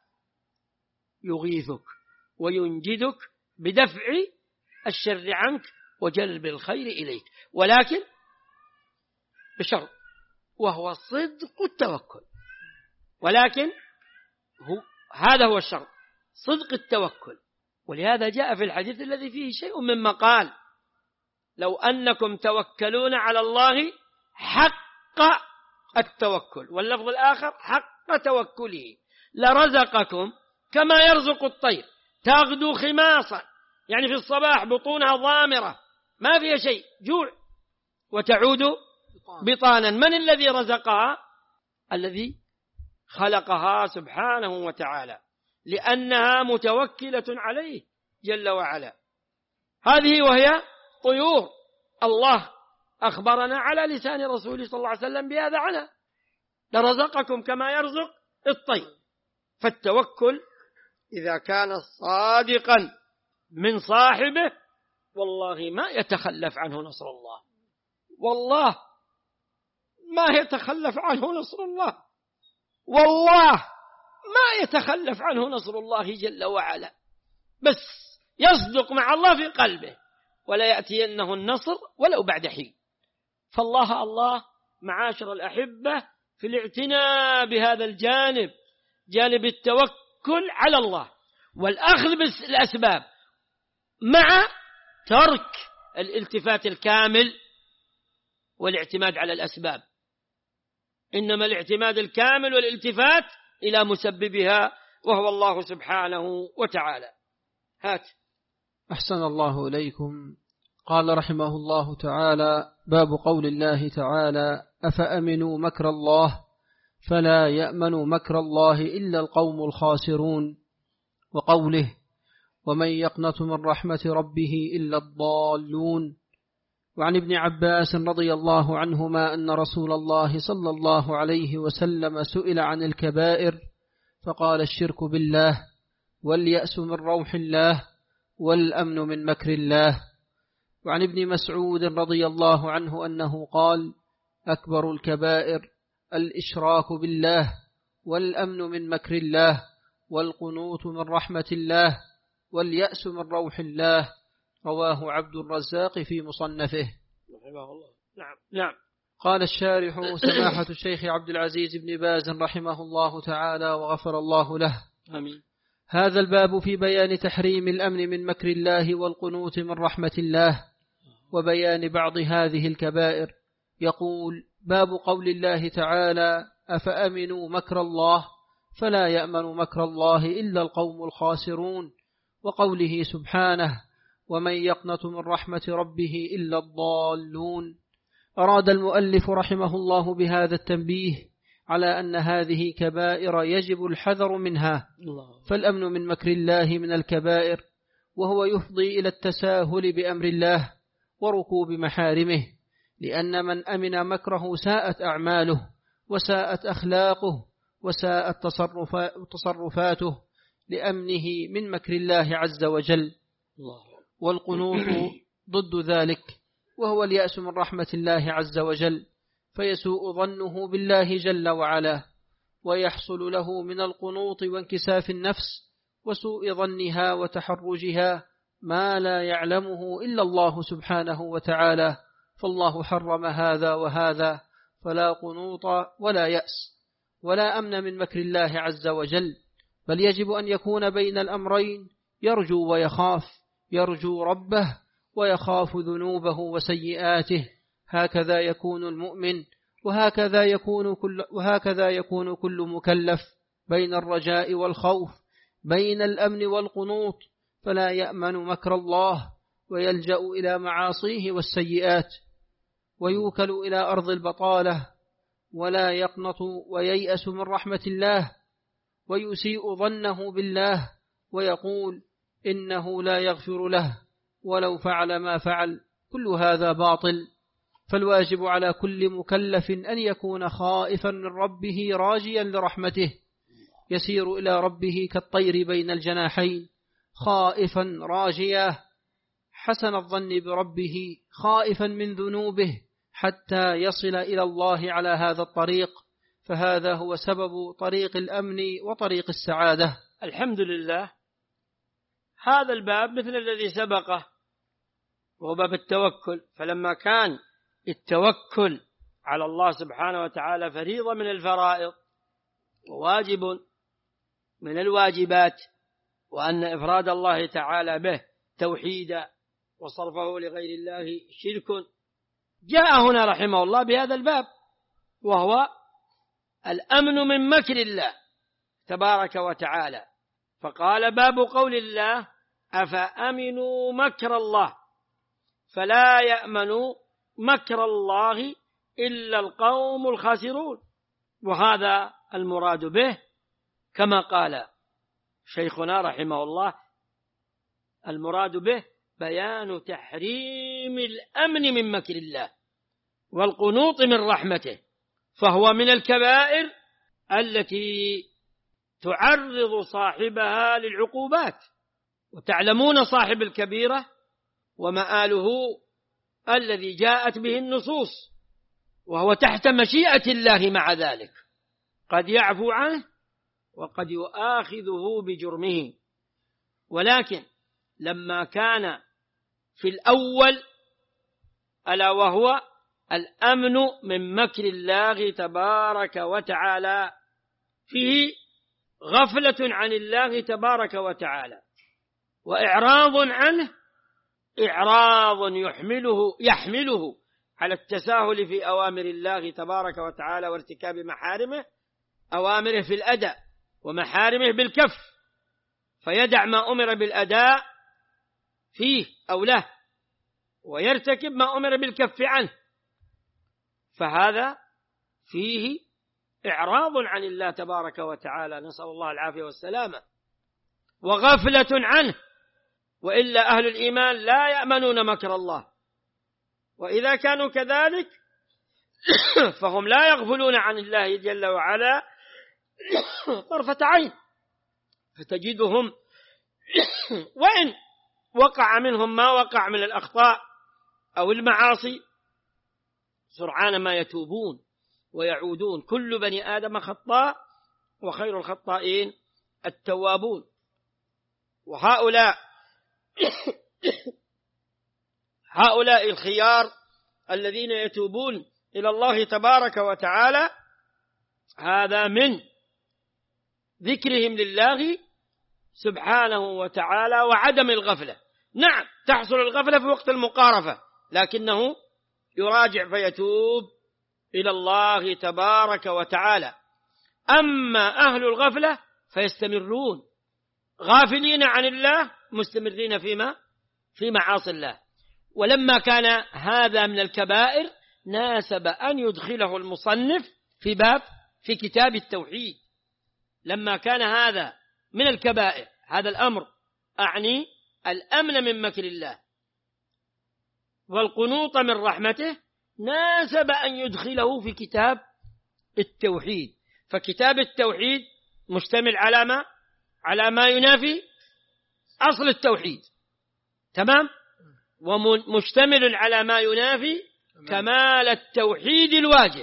سيغيثك وينجدك بدفع الشر عنك وجلب الخير إليك، ولكن بشرط، وهو صدق التوكل. ولكن هذا هو الشرط، صدق التوكل. ولهذا جاء في الحديث الذي فيه شيء مما قال لو أنكم توكلون على الله حق التوكل، واللفظ الآخر حق توكله، لرزقكم كما يرزق الطير تغدو خماصا، يعني في الصباح بطونها ضامرة ما فيها شيء جوع، وتعود بطانا. من الذي رزقها؟ الذي خلقها سبحانه وتعالى، لأنها متوكلة عليه جل وعلا. هذه وهي طيور الله أخبرنا على لسان رسوله صلى الله عليه وسلم بهذا عنها، لرزقكم كما يرزق الطير. فالتوكل إذا كان صادقا من صاحبه والله ما يتخلف عنه نصر الله، والله ما يتخلف عنه نصر الله، والله ما يتخلف عنه نصر الله جل وعلا، بس يصدق مع الله في قلبه ولا يأتينه النصر ولو بعد حين. فالله الله معاشر الأحبة في الاعتناء بهذا الجانب، جانب التوكل على الله والأخذ بالأسباب مع ترك الالتفات الكامل والاعتماد على الأسباب، إنما الاعتماد الكامل والالتفات إلى مسببها وهو الله سبحانه وتعالى. هات. أحسن الله إليكم. قال رحمه الله تعالى: باب قول الله تعالى: أفأمنوا مكر الله فلا يأمن مكر الله إلا القوم الخاسرون، وقوله: ومن يقنط من رحمة ربه إلا الضالون. وعن ابن عباس رضي الله عنهما أن رسول الله صلى الله عليه وسلم سئل عن الكبائر فقال: الشرك بالله، واليأس من روح الله، والأمن من مكر الله. وعن ابن مسعود رضي الله عنه أنه قال: أكبر الكبائر الإشراك بالله، والأمن من مكر الله، والقنوط من رحمة الله، واليأس من روح الله. رواه عبد الرزاق في مصنفه. رحمه الله. نعم. قال الشارح سماحة الشيخ عبد العزيز بن باز رحمه الله تعالى وغفر الله له: آمين. هذا الباب في بيان تحريم الأمن من مكر الله والقنوط من رحمة الله، وبيان بعض هذه الكبائر. يقول: باب قول الله تعالى: أفأمنوا مكر الله فلا يأمن مكر الله إلا القوم الخاسرون، وقوله سبحانه: ومن يقنط من رحمة ربه إلا الضالون. أراد المؤلف رحمه الله بهذا التنبيه على أن هذه كبائر يجب الحذر منها، فالأمن من مكر الله من الكبائر، وهو يفضي إلى التساهل بأمر الله وركوب محارمه، لأن من أمن مكره ساءت أعماله وساءت أخلاقه وساءت تصرفاته لأمنه من مكر الله عز وجل. والقنوط ضد ذلك، وهو اليأس من رحمة الله عز وجل، فيسوء ظنه بالله جل وعلا، ويحصل له من القنوط وانكساف النفس وسوء ظنها وتحرجها ما لا يعلمه إلا الله سبحانه وتعالى، فالله حرم هذا وهذا، فلا قنوط ولا يأس ولا أمن من مكر الله عز وجل، بل يجب أن يكون بين الأمرين، يرجو ويخاف، يرجو ربه ويخاف ذنوبه وسيئاته. هكذا يكون المؤمن، وهكذا يكون كل مكلف، بين الرجاء والخوف، بين الأمن والقنوط، فلا يأمن مكر الله ويلجأ إلى معاصيه والسيئات، ويوكل إلى أرض البطالة، ولا يقنط وييأس من رحمة الله، ويسيء ظنه بالله ويقول إنه لا يغفر له ولو فعل ما فعل. كل هذا باطل. فالواجب على كل مكلف أن يكون خائفا من ربه راجيا لرحمته، يسير إلى ربه كالطير بين الجناحين، خائفا راجيا، حسن الظن بربه، خائفا من ذنوبه، حتى يصل إلى الله على هذا الطريق، فهذا هو سبب طريق الأمن وطريق السعادة. الحمد لله. هذا الباب مثل الذي سبقه، وهو باب التوكل. فلما كان التوكل على الله سبحانه وتعالى فريضة من الفرائض وواجب من الواجبات، وأن إفراد الله تعالى به توحيدا وصرفه لغير الله شرك، جاء هنا رحمه الله بهذا الباب، وهو الأمن من مكر الله تبارك وتعالى. فقال: باب قول الله: أفأمنوا مكر الله فلا يأمن مكر الله إلا القوم الخاسرون. وهذا المراد به كما قال شيخنا رحمه الله، المراد به بيان تحريم الأمن من مكر الله والقنوط من رحمته، فهو من الكبائر التي تعرض صاحبها للعقوبات. وتعلمون صاحب الكبيرة ومآله الذي جاءت به النصوص، وهو تحت مشيئة الله. مع ذلك قد يعفو عنه وقد يؤاخذه بجرمه، ولكن لما كان في الأول ألا وهو الأمن من مكر الله تبارك وتعالى، فيه غفلة عن الله تبارك وتعالى وإعراض عنه، إعراض يحمله على التساهل في أوامر الله تبارك وتعالى وارتكاب محارمه، أوامره في الأداء ومحارمه بالكف، فيدع ما أمر بالأداء فيه أو له، ويرتكب ما أمر بالكف عنه، فهذا فيه إعراض عن الله تبارك وتعالى، نسأل الله العافية والسلامة، وغفلة عنه. وإلا أهل الإيمان لا يأمنون مكر الله، وإذا كانوا كذلك فهم لا يغفلون عن الله جل وعلا طرفة عين، فتجدهم وإن وقع منهم ما وقع من الأخطاء أو المعاصي سرعان ما يتوبون ويعودون. كل بني آدم خطاء وخير الخطائين التوابون. هؤلاء الخيار الذين يتوبون إلى الله تبارك وتعالى، هذا من ذكرهم لله سبحانه وتعالى وعدم الغفلة. نعم تحصل الغفلة في وقت المقارفة، لكنه يراجع فيتوب إلى الله تبارك وتعالى. أما أهل الغفلة فيستمرون غافلين عن الله مستمرين في معاصي الله. ولما كان هذا من الكبائر ناسب أن يدخله المصنف في كتاب التوحيد. لما كان هذا من الكبائر، هذا الأمر أعني الأمن من مكر الله والقنوط من رحمته، ناسب أن يدخله في كتاب التوحيد. فكتاب التوحيد مشتمل على ما ينافي أصل التوحيد، تمام، ومشتمل على ما ينافي كمال التوحيد الواجب،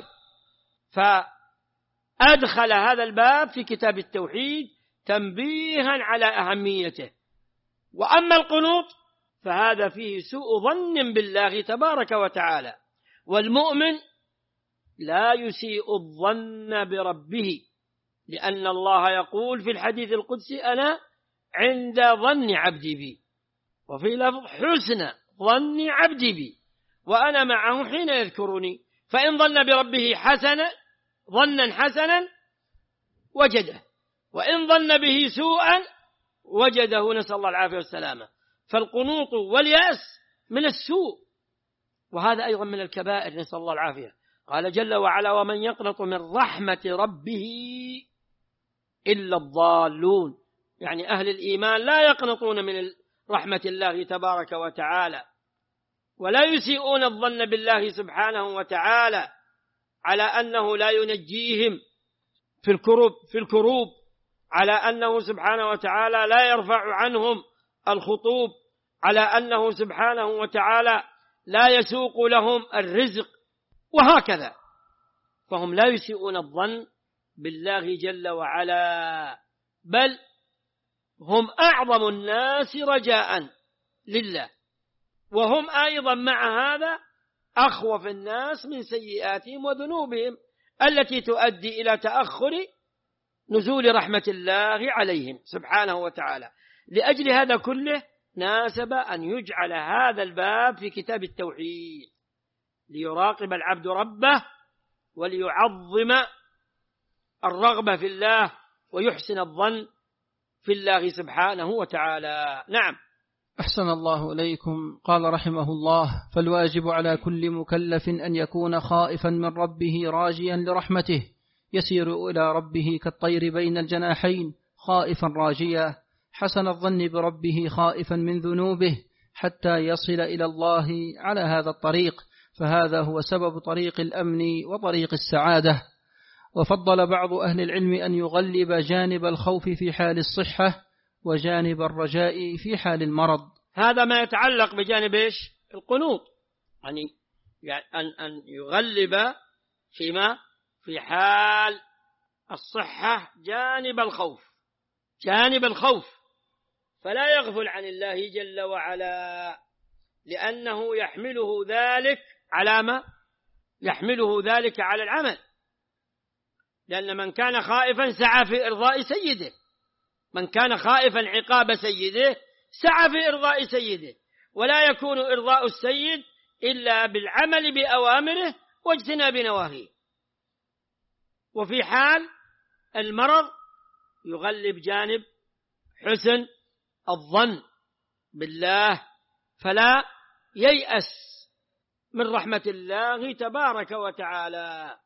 فأدخل هذا الباب في كتاب التوحيد تنبيها على أهميته. وأما القنوط فهذا فيه سوء ظن بالله تبارك وتعالى، والمؤمن لا يسيء الظن بربه، لأن الله يقول في الحديث القدسي: أنا عند ظن عبدي بي، وفي لفظ: حسن ظن عبدي بي وأنا معه حين يذكرني، فإن ظن بربه ظنا حسنا وجده، وإن ظن به سوءا وجده، نسأل الله العافية والسلامة. فالقنوط واليأس من السوء، وهذا أيضا من الكبائر، نسأل الله العافية. قال جل وعلا: ومن يقنط من رحمة ربه إلا الضالون، يعني أهل الإيمان لا يقنطون من رحمة الله تبارك وتعالى، ولا يسيئون الظن بالله سبحانه وتعالى على أنه لا ينجيهم في الكروب، على أنه سبحانه وتعالى لا يرفع عنهم الخطوب، على أنه سبحانه وتعالى لا يسوق لهم الرزق، وهكذا. فهم لا يسيئون الظن بالله جل وعلا، بل هم أعظم الناس رجاء لله، وهم أيضا مع هذا أخوف الناس من سيئاتهم وذنوبهم التي تؤدي إلى تأخر نزول رحمة الله عليهم سبحانه وتعالى. لأجل هذا كله ناسب أن يجعل هذا الباب في كتاب التوحيد، ليراقب العبد ربه وليعظم الرغبة في الله ويحسن الظن في الله سبحانه وتعالى. نعم. أحسن الله إليكم. قال رحمه الله: فالواجب على كل مكلف أن يكون خائفا من ربه راجيا لرحمته، يسير إلى ربه كالطير بين الجناحين خائفا راجيا، حسن الظن بربه خائفا من ذنوبه، حتى يصل إلى الله على هذا الطريق، فهذا هو سبب طريق الأمن وطريق السعادة. وفضل بعض أهل العلم أن يغلب جانب الخوف في حال الصحة وجانب الرجاء في حال المرض. هذا ما يتعلق بجانب القنوط، يعني أن يغلب في حال الصحة جانب الخوف، فلا يغفل عن الله جل وعلا، لأنه يحمله ذلك على العمل. لأن من كان خائفا سعى في إرضاء سيده، من كان خائفا عقاب سيده سعى في إرضاء سيده، ولا يكون إرضاء السيد إلا بالعمل بأوامره واجتناب نواهيه. وفي حال المرض يغلب جانب حسن الظن بالله، فلا ييأس من رحمة الله تبارك وتعالى،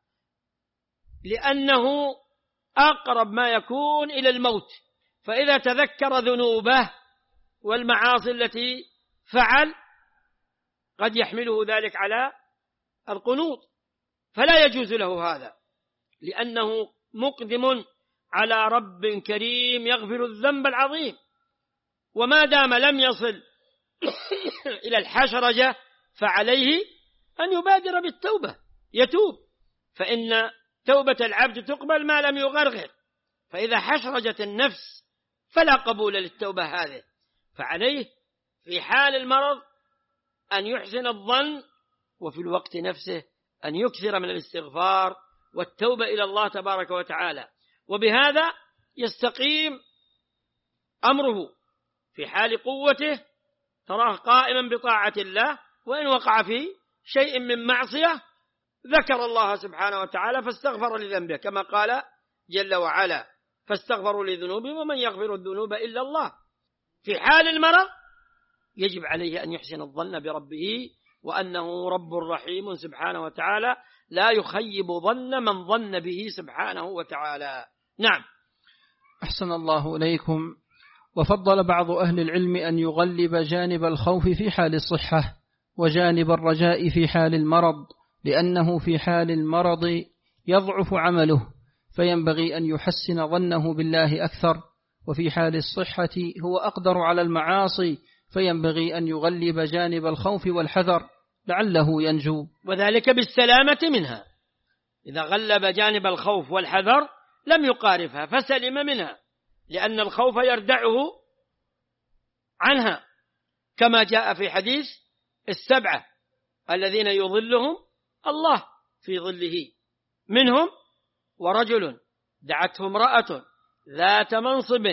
لأنه أقرب ما يكون إلى الموت، فإذا تذكر ذنوبه والمعاصي التي فعل قد يحمله ذلك على القنوط، فلا يجوز له هذا، لأنه مقدم على رب كريم يغفر الذنب العظيم، وما دام لم يصل إلى الحشرجة فعليه أن يبادر بالتوبة، يتوب، فإن توبة العبد تقبل ما لم يغرغر، فإذا حشرجت النفس فلا قبول للتوبة هذه، فعليه في حال المرض أن يحسن الظن، وفي الوقت نفسه أن يكثر من الاستغفار والتوبة إلى الله تبارك وتعالى، وبهذا يستقيم أمره. في حال قوته تراه قائما بطاعة الله، وإن وقع في شيء من معصية ذكر الله سبحانه وتعالى فاستغفر لذنبه، كما قال جل وعلا: فاستغفروا لذنوبهم ومن يغفر الذنوب إلا الله. في حال المرض يجب عليه أن يحسن الظن بربه، وأنه رب رحيم سبحانه وتعالى لا يخيب ظن من ظن به سبحانه وتعالى. نعم. أحسن الله إليكم. وفضل بعض أهل العلم أن يغلب جانب الخوف في حال الصحة وجانب الرجاء في حال المرض، لأنه في حال المرض يضعف عمله فينبغي أن يحسن ظنه بالله أكثر، وفي حال الصحة هو أقدر على المعاصي فينبغي أن يغلب جانب الخوف والحذر لعله ينجو، وذلك بالسلامة منها. إذا غلب جانب الخوف والحذر لم يقارفها فسلم منها، لأن الخوف يردعه عنها، كما جاء في حديث 7 الذين يظلهم الله في ظله، منهم ورجل دعته امرأة ذات منصب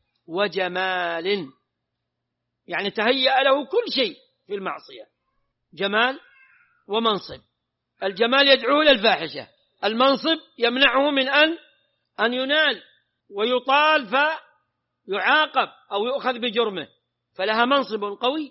وجمال، يعني تهيأ له كل شيء في المعصية، جمال ومنصب. الجمال يدعوه إلى الفاحشة، المنصب يمنعه من أن ينال ويطال فيعاقب أو يؤخذ بجرمه، فلها منصب قوي،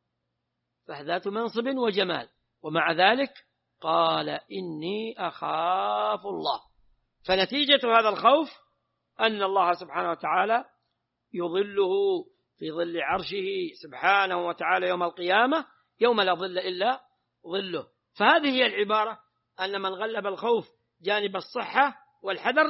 فذات منصب وجمال، ومع ذلك قال: إني أخاف الله. فنتيجة هذا الخوف أن الله سبحانه وتعالى يظله في ظل عرشه سبحانه وتعالى يوم القيامة، يوم لا ظل إلا ظله. فهذه هي العبارة، أن من غلب الخوف جانب الصحة والحذر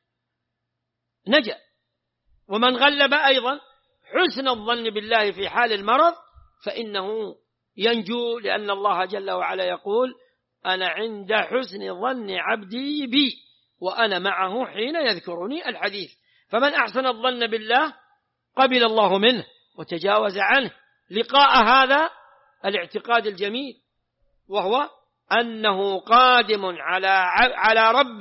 نجا، ومن غلب أيضا حسن الظن بالله في حال المرض فإنه ينجو، لأن الله جل وعلا يقول: أنا عند حسن ظن عبدي بي وأنا معه حين يذكرني. الحديث. فمن أحسن الظن بالله قبل الله منه وتجاوز عنه لقاء هذا الاعتقاد الجميل، وهو أنه قادم على رب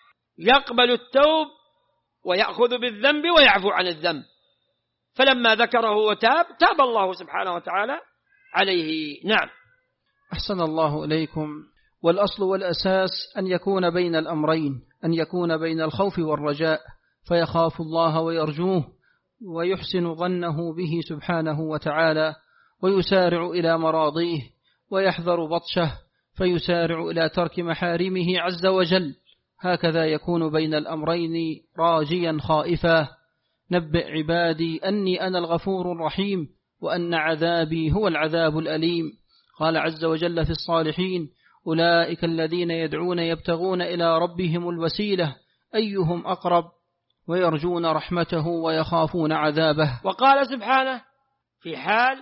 يقبل التوب ويأخذ بالذنب ويعفو عن الذنب، فلما ذكره تاب الله سبحانه وتعالى عليه. نعم. أحسن الله إليكم. والأصل والأساس أن يكون بين الأمرين، أن يكون بين الخوف والرجاء، فيخاف الله ويرجوه ويحسن ظنه به سبحانه وتعالى، ويسارع إلى مراضيه، ويحذر بطشه فيسارع إلى ترك محارمه عز وجل. هكذا يكون بين الأمرين راجيا خائفا. نبئ عبادي أني أنا الغفور الرحيم وأن عذابي هو العذاب الأليم. قال عز وجل في الصالحين: أولئك الذين يدعون يبتغون إلى ربهم الوسيلة أيهم أقرب ويرجون رحمته ويخافون عذابه. وقال سبحانه في حال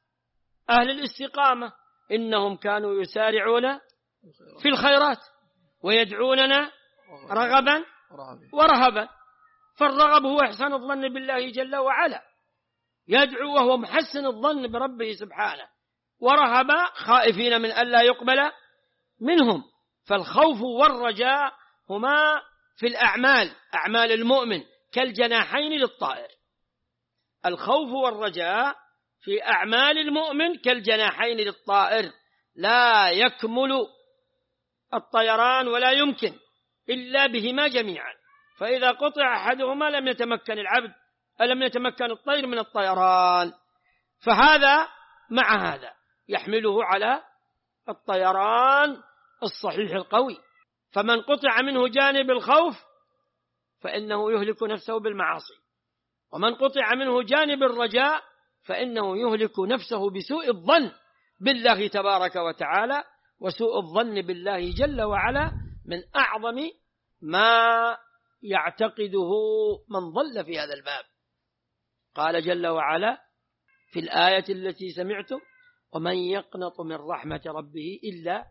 أهل الاستقامة: إنهم كانوا يسارعون في الخيرات ويدعوننا رغبا ورهبا. فالرغب هو إحسان الظن بالله جل وعلا، يدعو وهو محسن الظن بربه سبحانه، ورهبا خائفين من ألا يقبل منهم. فالخوف والرجاء هما في الأعمال، أعمال المؤمن كالجناحين للطائر. الخوف والرجاء في أعمال المؤمن كالجناحين للطائر، لا يكمل الطيران ولا يمكن إلا بهما جميعا، فإذا قطع أحدهما لم يتمكن الطير من الطيران. فهذا مع هذا، يحمله على الطيران الصحيح القوي. فمن قطع منه جانب الخوف فإنه يهلك نفسه بالمعاصي، ومن قطع منه جانب الرجاء فإنه يهلك نفسه بسوء الظن بالله تبارك وتعالى. وسوء الظن بالله جل وعلا من أعظم ما يعتقده من ضل في هذا الباب. قال جل وعلا في الآية التي سمعتم: ومن يقنط من رحمة ربه إلا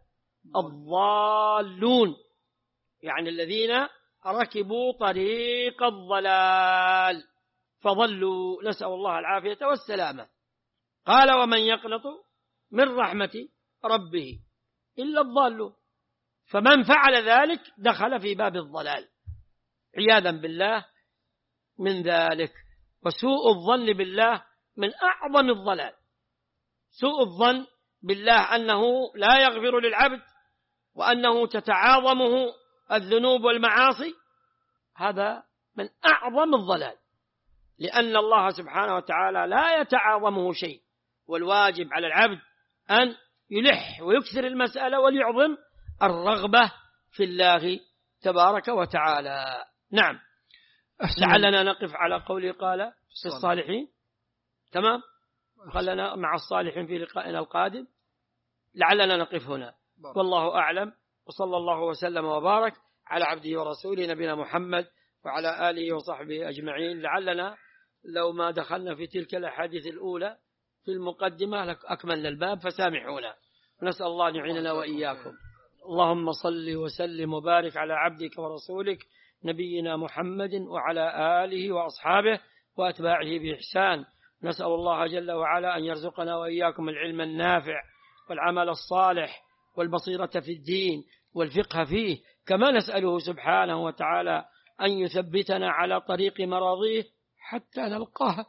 الضالون، يعني الذين ركبوا طريق الضلال فضلوا، نسأل الله العافية والسلامة. قال: ومن يقنط من رحمة ربه إلا الضالون، فمن فعل ذلك دخل في باب الضلال عياذا بالله من ذلك. وسوء الظن بالله من أعظم الضلال. سوء الظن بالله أنه لا يغفر للعبد، وأنه تتعاظمه الذنوب والمعاصي، هذا من أعظم الضلال، لأن الله سبحانه وتعالى لا يتعاظمه شيء. والواجب على العبد أن يلح ويكثر المسألة وليعظم الرغبة في الله تبارك وتعالى. نعم. لعلنا نقف على قوله قال في الصالحين. تمام. خلنا مع الصالحين في لقائنا القادم، لعلنا نقف هنا. والله أعلم، وصلى الله وسلم وبارك على عبده ورسوله نبينا محمد وعلى آله وصحبه أجمعين. لعلنا لو ما دخلنا في تلك الأحاديث الأولى في المقدمة أكملنا الباب، فسامحونا، ونسأل الله أن يعيننا وإياكم. اللهم صل وسلم وبارك على عبدك ورسولك نبينا محمد وعلى آله وأصحابه وأتباعه بإحسان. نسأل الله جل وعلا أن يرزقنا وإياكم العلم النافع والعمل الصالح والبصيرة في الدين والفقه فيه، كما نسأله سبحانه وتعالى أن يثبتنا على طريق مراضيه حتى نلقاه.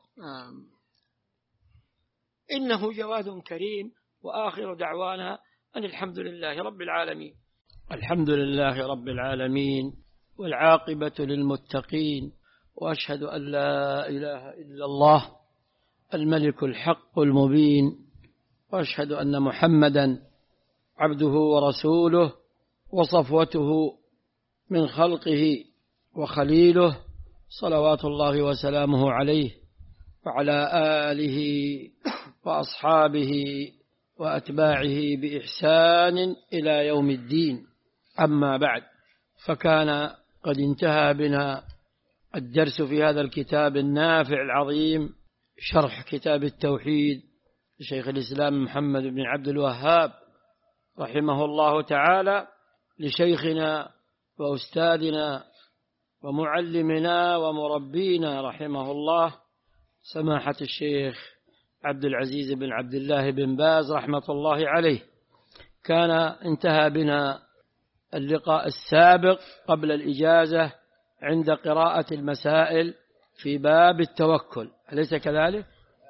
إنه جواد كريم. وآخر دعوانا أن الحمد لله رب العالمين. الحمد لله رب العالمين، والعاقبة للمتقين، وأشهد أن لا إله إلا الله الملك الحق المبين، وأشهد أن محمدا عبده ورسوله وصفوته من خلقه وخليله، صلوات الله وسلامه عليه وعلى آله وأصحابه وأتباعه بإحسان إلى يوم الدين. أما بعد، فكان قد انتهى بنا الدرس في هذا الكتاب النافع العظيم، شرح كتاب التوحيد لشيخ الإسلام محمد بن عبد الوهاب رحمه الله تعالى، لشيخنا وأستاذنا ومعلمنا ومربينا رحمه الله سماحة الشيخ عبد العزيز بن عبد الله بن باز رحمة الله عليه. كان انتهى بنا اللقاء السابق قبل الإجازة عند قراءة المسائل في باب التوكل، أليس كذلك؟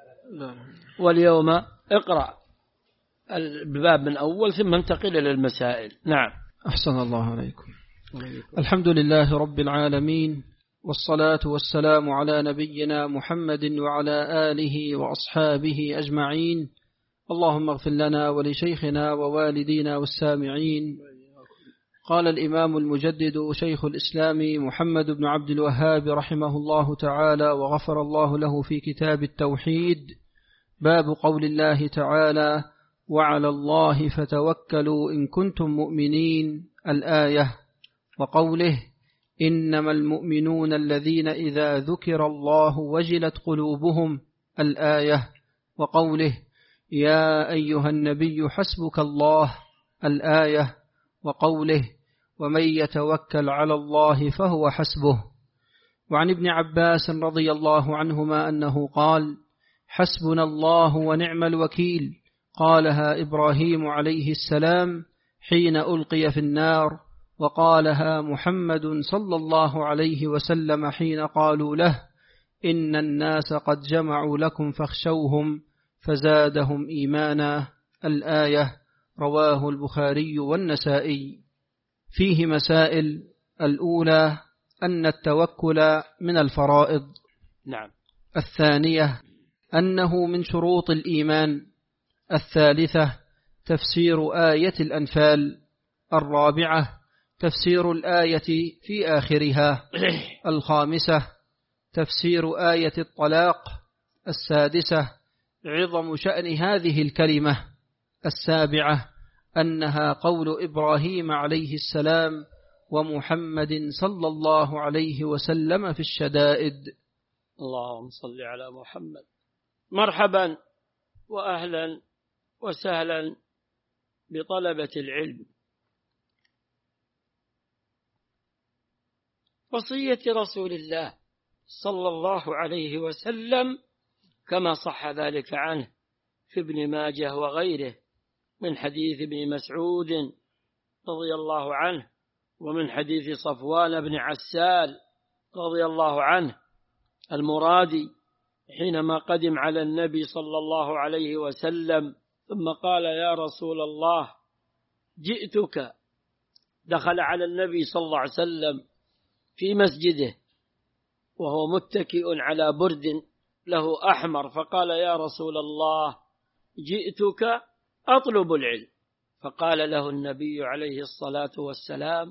واليوم اقرأ الباب من أول ثم انتقل إلى المسائل. نعم. أحسن الله عليكم. الحمد لله رب العالمين، والصلاة والسلام على نبينا محمد وعلى آله وأصحابه أجمعين. اللهم اغفر لنا ولشيخنا ووالدينا والسامعين. قال الإمام المجدد شيخ الإسلام محمد بن عبد الوهاب رحمه الله تعالى وغفر الله له في كتاب التوحيد: باب قول الله تعالى: وعلى الله فتوكلوا إن كنتم مؤمنين، الآية. وقوله: إنما المؤمنون الذين إذا ذكر الله وجلت قلوبهم، الآية. وقوله: يا أيها النبي حسبك الله، الآية. وقوله: ومن يتوكل على الله فهو حسبه. وعن ابن عباس رضي الله عنهما أنه قال: حسبنا الله ونعم الوكيل، قالها إبراهيم عليه السلام حين ألقي في النار، وقالها محمد صلى الله عليه وسلم حين قالوا له: إن الناس قد جمعوا لكم فاخشوهم فزادهم إيمانا، الآية. رواه البخاري والنسائي. فيه مسائل. الأولى أن التوكل من الفرائض. نعم. الثانية أنه من شروط الإيمان. الثالثة تفسير آية الأنفال. الرابعة تفسير الآية في آخرها. الخامسة تفسير آية الطلاق. السادسة عظم شأن هذه الكلمة. السابعة أنها قول إبراهيم عليه السلام ومحمد صلى الله عليه وسلم في الشدائد. اللهم صل على محمد. مرحبا وأهلا وسهلا بطلبة العلم. وصية رسول الله صلى الله عليه وسلم كما صح ذلك عنه في ابن ماجه وغيره من حديث ابن مسعود رضي الله عنه، ومن حديث صفوان بن عسال رضي الله عنه المرادي حينما قدم على النبي صلى الله عليه وسلم ثم قال: يا رسول الله جئتك. دخل على النبي صلى الله عليه وسلم في مسجده وهو متكئ على برد له أحمر، فقال: يا رسول الله جئتك أطلب العلم. فقال له النبي عليه الصلاة والسلام: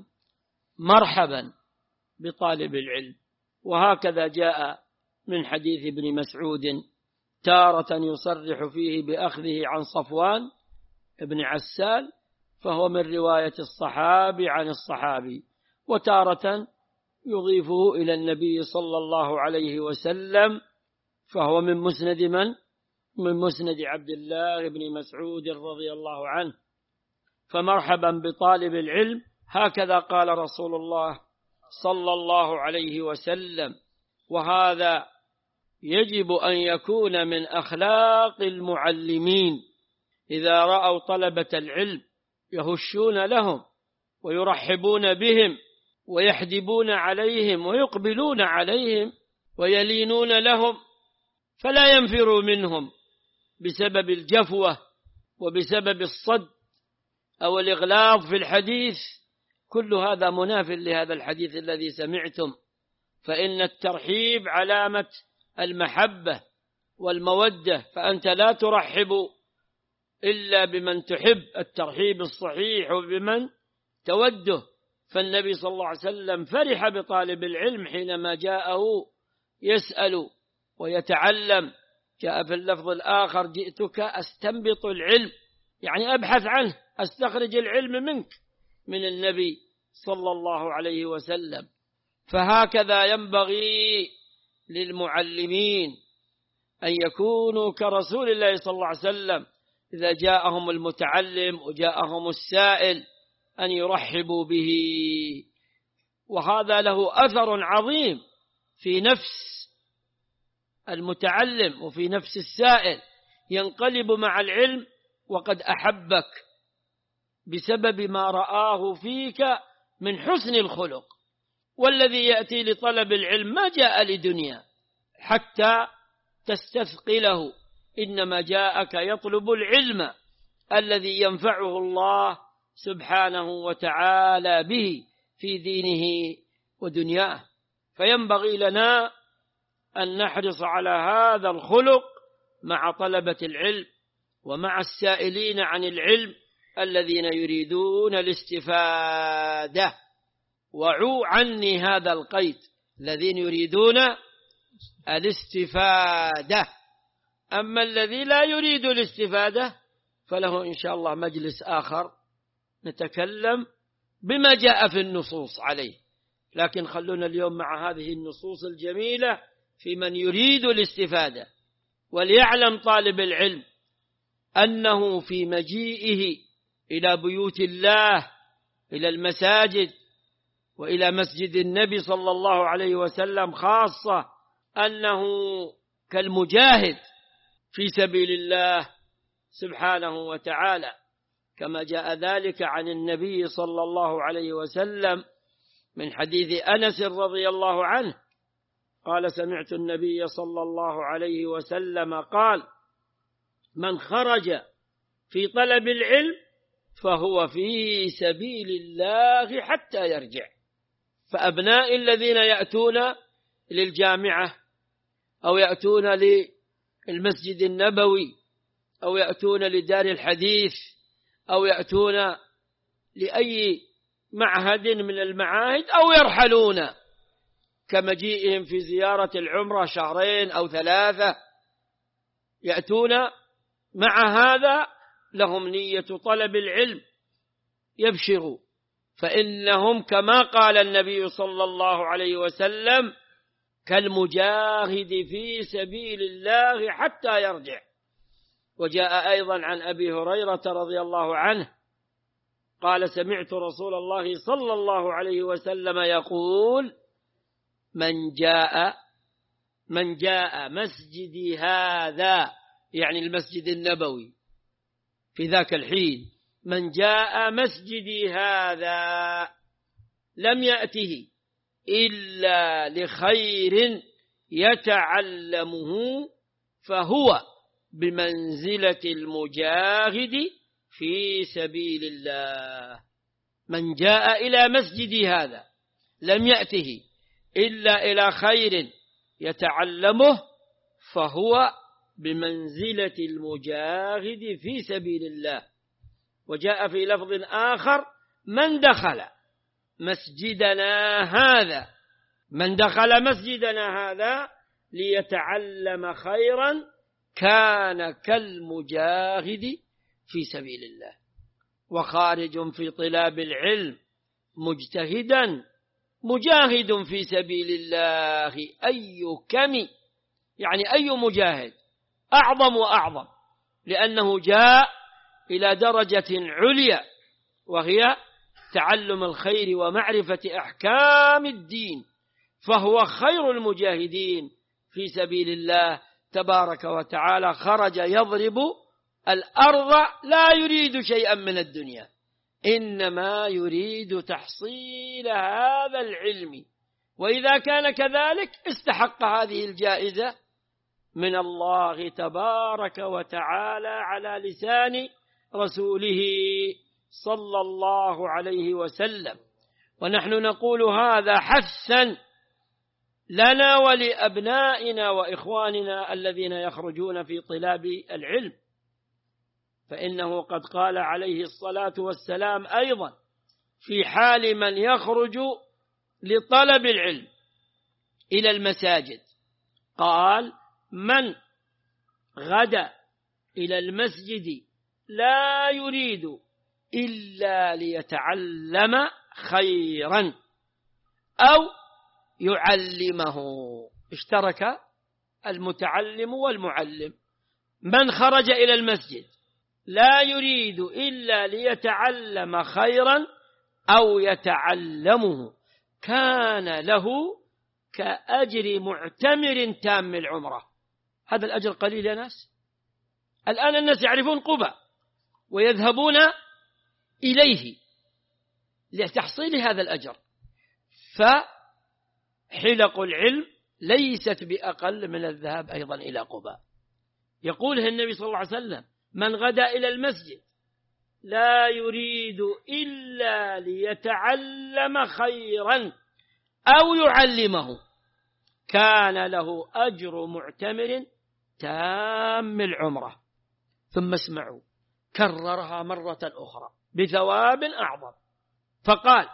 مرحبا بطالب العلم. وهكذا جاء من حديث ابن مسعود تارة يصرح فيه بأخذه عن صفوان ابن عسال فهو من رواية الصحابي عن الصحابي، وتارة يضيفه إلى النبي صلى الله عليه وسلم فهو من مسند من مسند عبد الله بن مسعود رضي الله عنه. فمرحبا بطالب العلم، هكذا قال رسول الله صلى الله عليه وسلم. وهذا يجب أن يكون من أخلاق المعلمين إذا رأوا طلبة العلم يهشون لهم ويرحبون بهم ويحدبون عليهم ويقبلون عليهم ويلينون لهم، فلا ينفروا منهم بسبب الجفوة وبسبب الصد أو الإغلاظ في الحديث. كل هذا مناف لهذا الحديث الذي سمعتم، فإن الترحيب علامة المحبة والمودة، فأنت لا ترحب إلا بمن تحب، الترحيب الصحيح وبمن توده. فالنبي صلى الله عليه وسلم فرح بطالب العلم حينما جاءه يسأل ويتعلم. جاء في اللفظ الآخر: جئتك أستنبط العلم، يعني أبحث عنه، أستخرج العلم منك، من النبي صلى الله عليه وسلم. فهكذا ينبغي للمعلمين أن يكونوا كرسول الله صلى الله عليه وسلم، إذا جاءهم المتعلم وجاءهم السائل أن يرحبوا به. وهذا له أثر عظيم في نفس المتعلم وفي نفس السائل، ينقلب مع العلم وقد أحبك بسبب ما رآه فيك من حسن الخلق. والذي يأتي لطلب العلم ما جاء لدنيا حتى تستثقله، إنما جاءك يطلب العلم الذي ينفعه الله سبحانه وتعالى به في دينه ودنياه. فينبغي لنا أن نحرص على هذا الخلق مع طلبة العلم ومع السائلين عن العلم الذين يريدون الاستفادة. وعوا عني هذا القيد: الذين يريدون الاستفادة. أما الذي لا يريد الاستفادة فله إن شاء الله مجلس آخر نتكلم بما جاء في النصوص عليه، لكن خلونا اليوم مع هذه النصوص الجميلة في من يريد الاستفادة. وليعلم طالب العلم أنه في مجيئه إلى بيوت الله، إلى المساجد وإلى مسجد النبي صلى الله عليه وسلم خاصة، أنه كالمجاهد في سبيل الله سبحانه وتعالى، كما جاء ذلك عن النبي صلى الله عليه وسلم من حديث أنس رضي الله عنه قال: سمعت النبي صلى الله عليه وسلم قال: من خرج في طلب العلم فهو في سبيل الله حتى يرجع. فأبناء الذين يأتون للجامعة أو يأتون للمسجد النبوي أو يأتون لدار الحديث أو يأتون لأي معهد من المعاهد أو يرحلون كمجيئهم في زيارة العمرة 2 أو 3 يأتون مع هذا لهم نية طلب العلم يبشروا، فإنهم كما قال النبي صلى الله عليه وسلم كالمجاهد في سبيل الله حتى يرجع. وجاء أيضا عن أبي هريرة رضي الله عنه قال سمعت رسول الله صلى الله عليه وسلم يقول من جاء مسجدي هذا، يعني المسجد النبوي في ذاك الحين، من جاء مسجدي هذا لم يأته إلا لخير يتعلمه فهو بمنزلة المجاهد في سبيل الله. من جاء إلى مسجدي هذا لم يأته إلا إلى خير يتعلمه فهو بمنزلة المجاهد في سبيل الله. وجاء في لفظ آخر من دخل مسجدنا هذا ليتعلم خيرا كان كالمجاهد في سبيل الله. وخارج في طلاب العلم مجتهدا مجاهد في سبيل الله أي كم، يعني أي مجاهد أعظم وأعظم، لأنه جاء إلى درجة عليا وهي تعلم الخير ومعرفة أحكام الدين، فهو خير المجاهدين في سبيل الله تبارك وتعالى. خرج يضرب الأرض لا يريد شيئا من الدنيا، إنما يريد تحصيل هذا العلم، وإذا كان كذلك استحق هذه الجائزة من الله تبارك وتعالى على لسان رسوله صلى الله عليه وسلم. ونحن نقول هذا حثا لنا ولأبنائنا وإخواننا الذين يخرجون في طلاب العلم، فإنه قد قال عليه الصلاة والسلام أيضا في حال من يخرج لطلب العلم إلى المساجد، قال من غدا إلى المسجد لا يريد إلا ليتعلم خيرا أو يعلمه. اشترك المتعلم والمعلم. من خرج إلى المسجد لا يريد إلا ليتعلم خيرا أو يتعلمه كان له كأجر معتمر تام العمرة. هذا الأجر قليل يا ناس. الآن الناس يعرفون قبى ويذهبون إليه لتحصيل هذا الأجر، فحلق العلم ليست بأقل من الذهاب أيضا إلى قبى. يقوله النبي صلى الله عليه وسلم من غدا إلى المسجد لا يريد إلا ليتعلم خيرا أو يعلمه كان له أجر معتمر تام العمرة. ثم اسمعوا، كررها مرة أخرى بثواب أعظم، فقال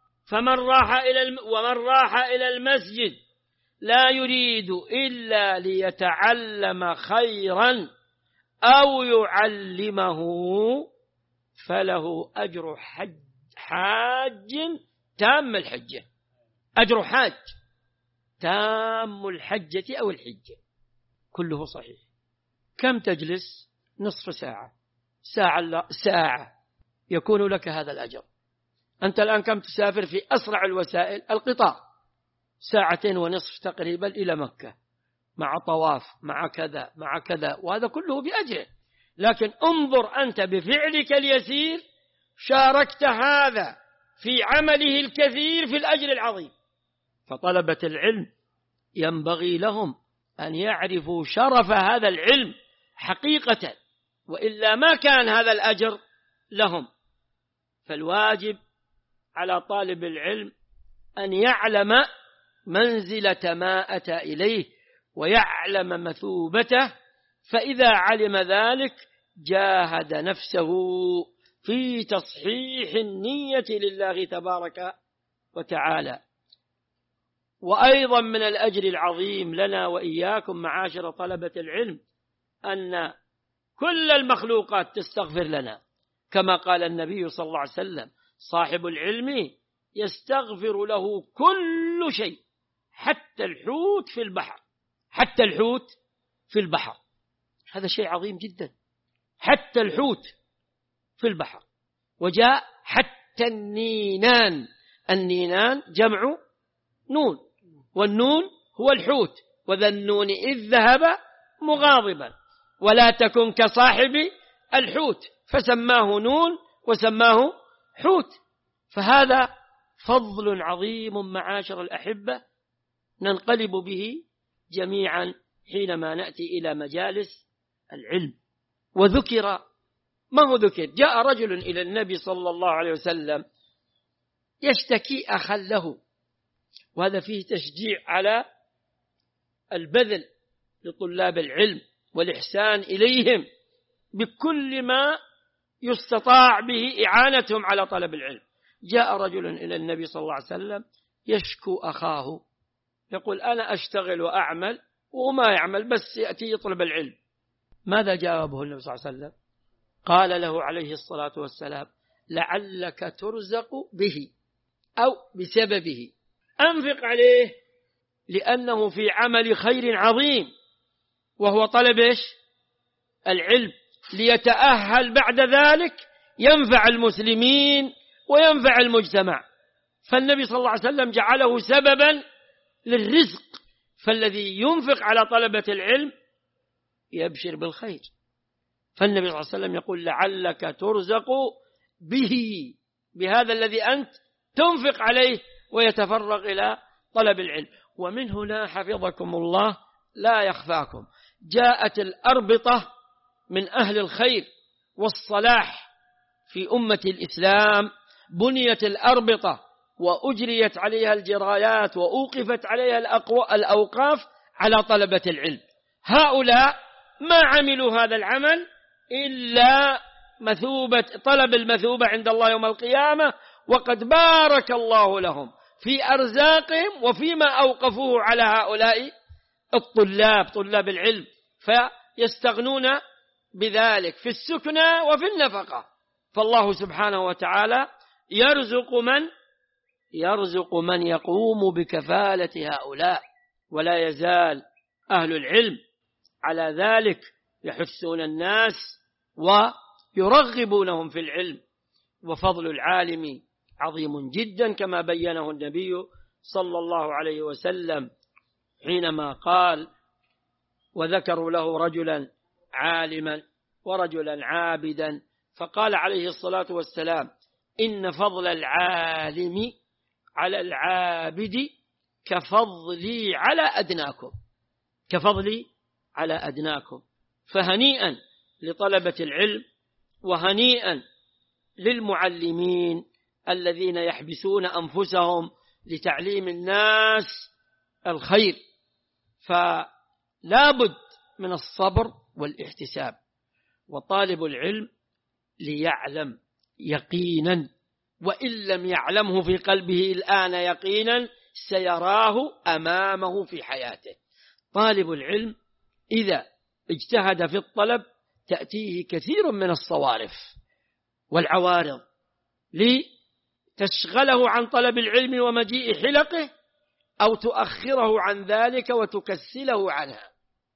ومن راح إلى المسجد لا يريد إلا ليتعلم خيرا أو يعلمه فله أجر حاج تام الحجة. أجر حاج تام الحجة أو الحجة كله صحيح. كم تجلس؟ نصف ساعة، ساعة يكون لك هذا الأجر. أنت الآن كم تسافر في أسرع الوسائل؟ القطار 2.5 ساعة تقريبا إلى مكة، مع طواف مع كذا مع كذا، وهذا كله بأجر. لكن انظر أنت بفعلك اليسير شاركت هذا في عمله الكثير في الأجر العظيم. فطلبة العلم ينبغي لهم أن يعرفوا شرف هذا العلم حقيقة، وإلا ما كان هذا الأجر لهم. فالواجب على طالب العلم أن يعلم منزلة ما أتى إليه ويعلم مثوبته، فإذا علم ذلك جاهد نفسه في تصحيح النية لله تبارك وتعالى. وأيضا من الأجر العظيم لنا وإياكم معاشر طلبة العلم أن كل المخلوقات تستغفر لنا، كما قال النبي صلى الله عليه وسلم: صاحب العلم يستغفر له كل شيء حتى الحوت في البحر. حتى الحوت في البحر، هذا شيء عظيم جدا. حتى الحوت في البحر. وجاء حتى النينان. النينان جمع نون، والنون هو الحوت. وذا النون إذ ذهب مغاضبا ولا تكن كصاحب الحوت فسماه نون وسماه حوت. فهذا فضل عظيم معاشر الأحبة ننقلب به جميعا حينما نأتي إلى مجالس العلم. وذكر، ما هو ذكر؟ جاء رجل إلى النبي صلى الله عليه وسلم يشتكي أخا له، وهذا فيه تشجيع على البذل لطلاب العلم والإحسان إليهم بكل ما يستطاع به إعانتهم على طلب العلم. جاء رجل إلى النبي صلى الله عليه وسلم يشكو أخاه، يقول: أنا أشتغل وأعمل وما يعمل، بس يأتي يطلب العلم. ماذا جاوبه النبي صلى الله عليه وسلم؟ قال له عليه الصلاة والسلام: لعلك ترزق به أو بسببه، أنفق عليه لأنه في عمل خير عظيم وهو طلب العلم، ليتأهل بعد ذلك ينفع المسلمين وينفع المجتمع. فالنبي صلى الله عليه وسلم جعله سببا للرزق، فالذي ينفق على طلبة العلم يبشر بالخير. فالنبي صلى الله عليه وسلم يقول: لعلك ترزق به، بهذا الذي أنت تنفق عليه ويتفرغ إلى طلب العلم. ومن هنا حفظكم الله لا يخفاكم جاءت الأربطة من أهل الخير والصلاح في أمة الإسلام، بنيت الأربطة وأجريت عليها الجرايات وأوقفت عليها الأوقاف على طلبة العلم. هؤلاء ما عملوا هذا العمل إلا طلب المثوبة عند الله يوم القيامة، وقد بارك الله لهم في أرزاقهم وفيما أوقفوه على هؤلاء طلاب العلم، فيستغنون بذلك في السكنى وفي النفقة. فالله سبحانه وتعالى يرزق من يقوم بكفالة هؤلاء، ولا يزال أهل العلم على ذلك يحثون الناس ويرغبونهم في العلم. وفضل العالم عظيم جدا كما بينه النبي صلى الله عليه وسلم حينما قال: وذكروا له رجلا عالما ورجلا عابدا، فقال عليه الصلاة والسلام: إن فضل العالم على العابد كفضلي على أدناكم. فهنيئا لطلبة العلم وهنيئا للمعلمين الذين يحبسون أنفسهم لتعليم الناس الخير. فلا بد من الصبر والاحتساب. وطالب العلم ليعلم يقينا، وإن لم يعلمه في قلبه الآن يقينا سيراه أمامه في حياته. طالب العلم إذا اجتهد في الطلب تأتيه كثير من الصوارف والعوارض لتشغله عن طلب العلم ومجيء حلقه، أو تؤخره عن ذلك وتكسله عنها.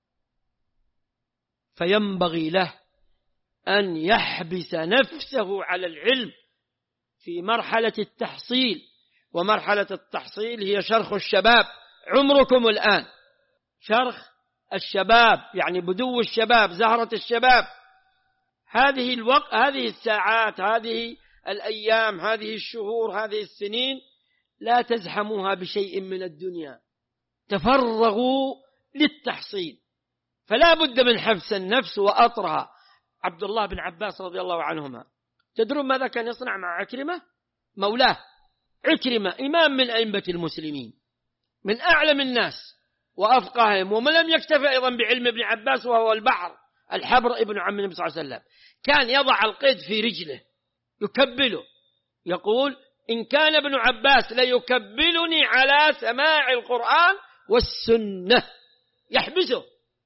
فينبغي له أن يحبس نفسه على العلم في مرحلة التحصيل. ومرحلة التحصيل هي شرخ الشباب، عمركم الآن شرخ الشباب، يعني بدو الشباب، زهرة الشباب. هذه الساعات، هذه الأيام، هذه الشهور، هذه السنين لا تزحموها بشيء من الدنيا، تفرغوا للتحصيل. فلا بد من حبس النفس وأطرها. عبد الله بن عباس رضي الله عنهما، تدرون ماذا كان يصنع مع عكرمة مولاه؟ عكرمة إمام من أئمة المسلمين، من أعلم الناس وأفقههم، ومن لم يكتفي أيضا بعلم ابن عباس وهو البحر الحبر ابن عم النبي صلى الله عليه وسلم كان يضع القيد في رجله يكبله، يقول إن كان ابن عباس ليكبلني على سماع القرآن والسنة، يحبسه.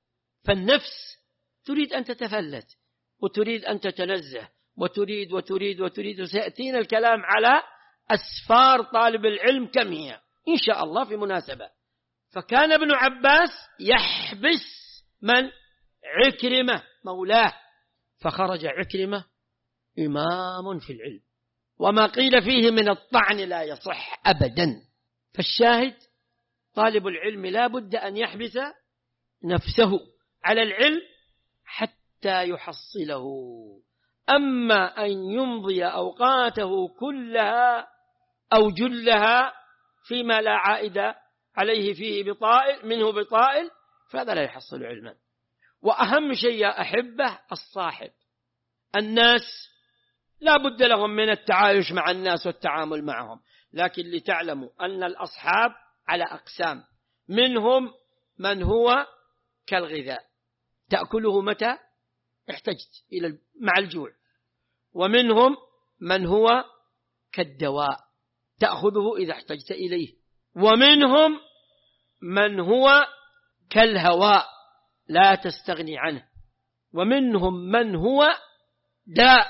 فالنفس تريد أن تتفلت وتريد أن تتنزه وتريد وتريد وتريد، وسيأتينا الكلام على أسفار طالب العلم كم هي إن شاء الله في مناسبة. فكان ابن عباس يحبس من؟ عكرمة مولاه، فخرج عكرمة إمام في العلم، وما قيل فيه من الطعن لا يصح أبدا. فالشاهد طالب العلم لا بد أن يحبس نفسه على العلم حتى يحصله. أما أن يمضي أوقاته كلها أو جلها فيما لا عائد عليه فيه منه بطائل، فهذا لا يحصل علما. وأهم شيء يا أحبة الصاحب. الناس لا بد لهم من التعايش مع الناس والتعامل معهم، لكن لتعلموا أن الأصحاب على أقسام، منهم من هو كالغذاء تأكله متى احتجت مع الجوع، ومنهم من هو كالدواء تأخذه إذا احتجت إليه، ومنهم من هو كالهواء لا تستغني عنه، ومنهم من هو داء،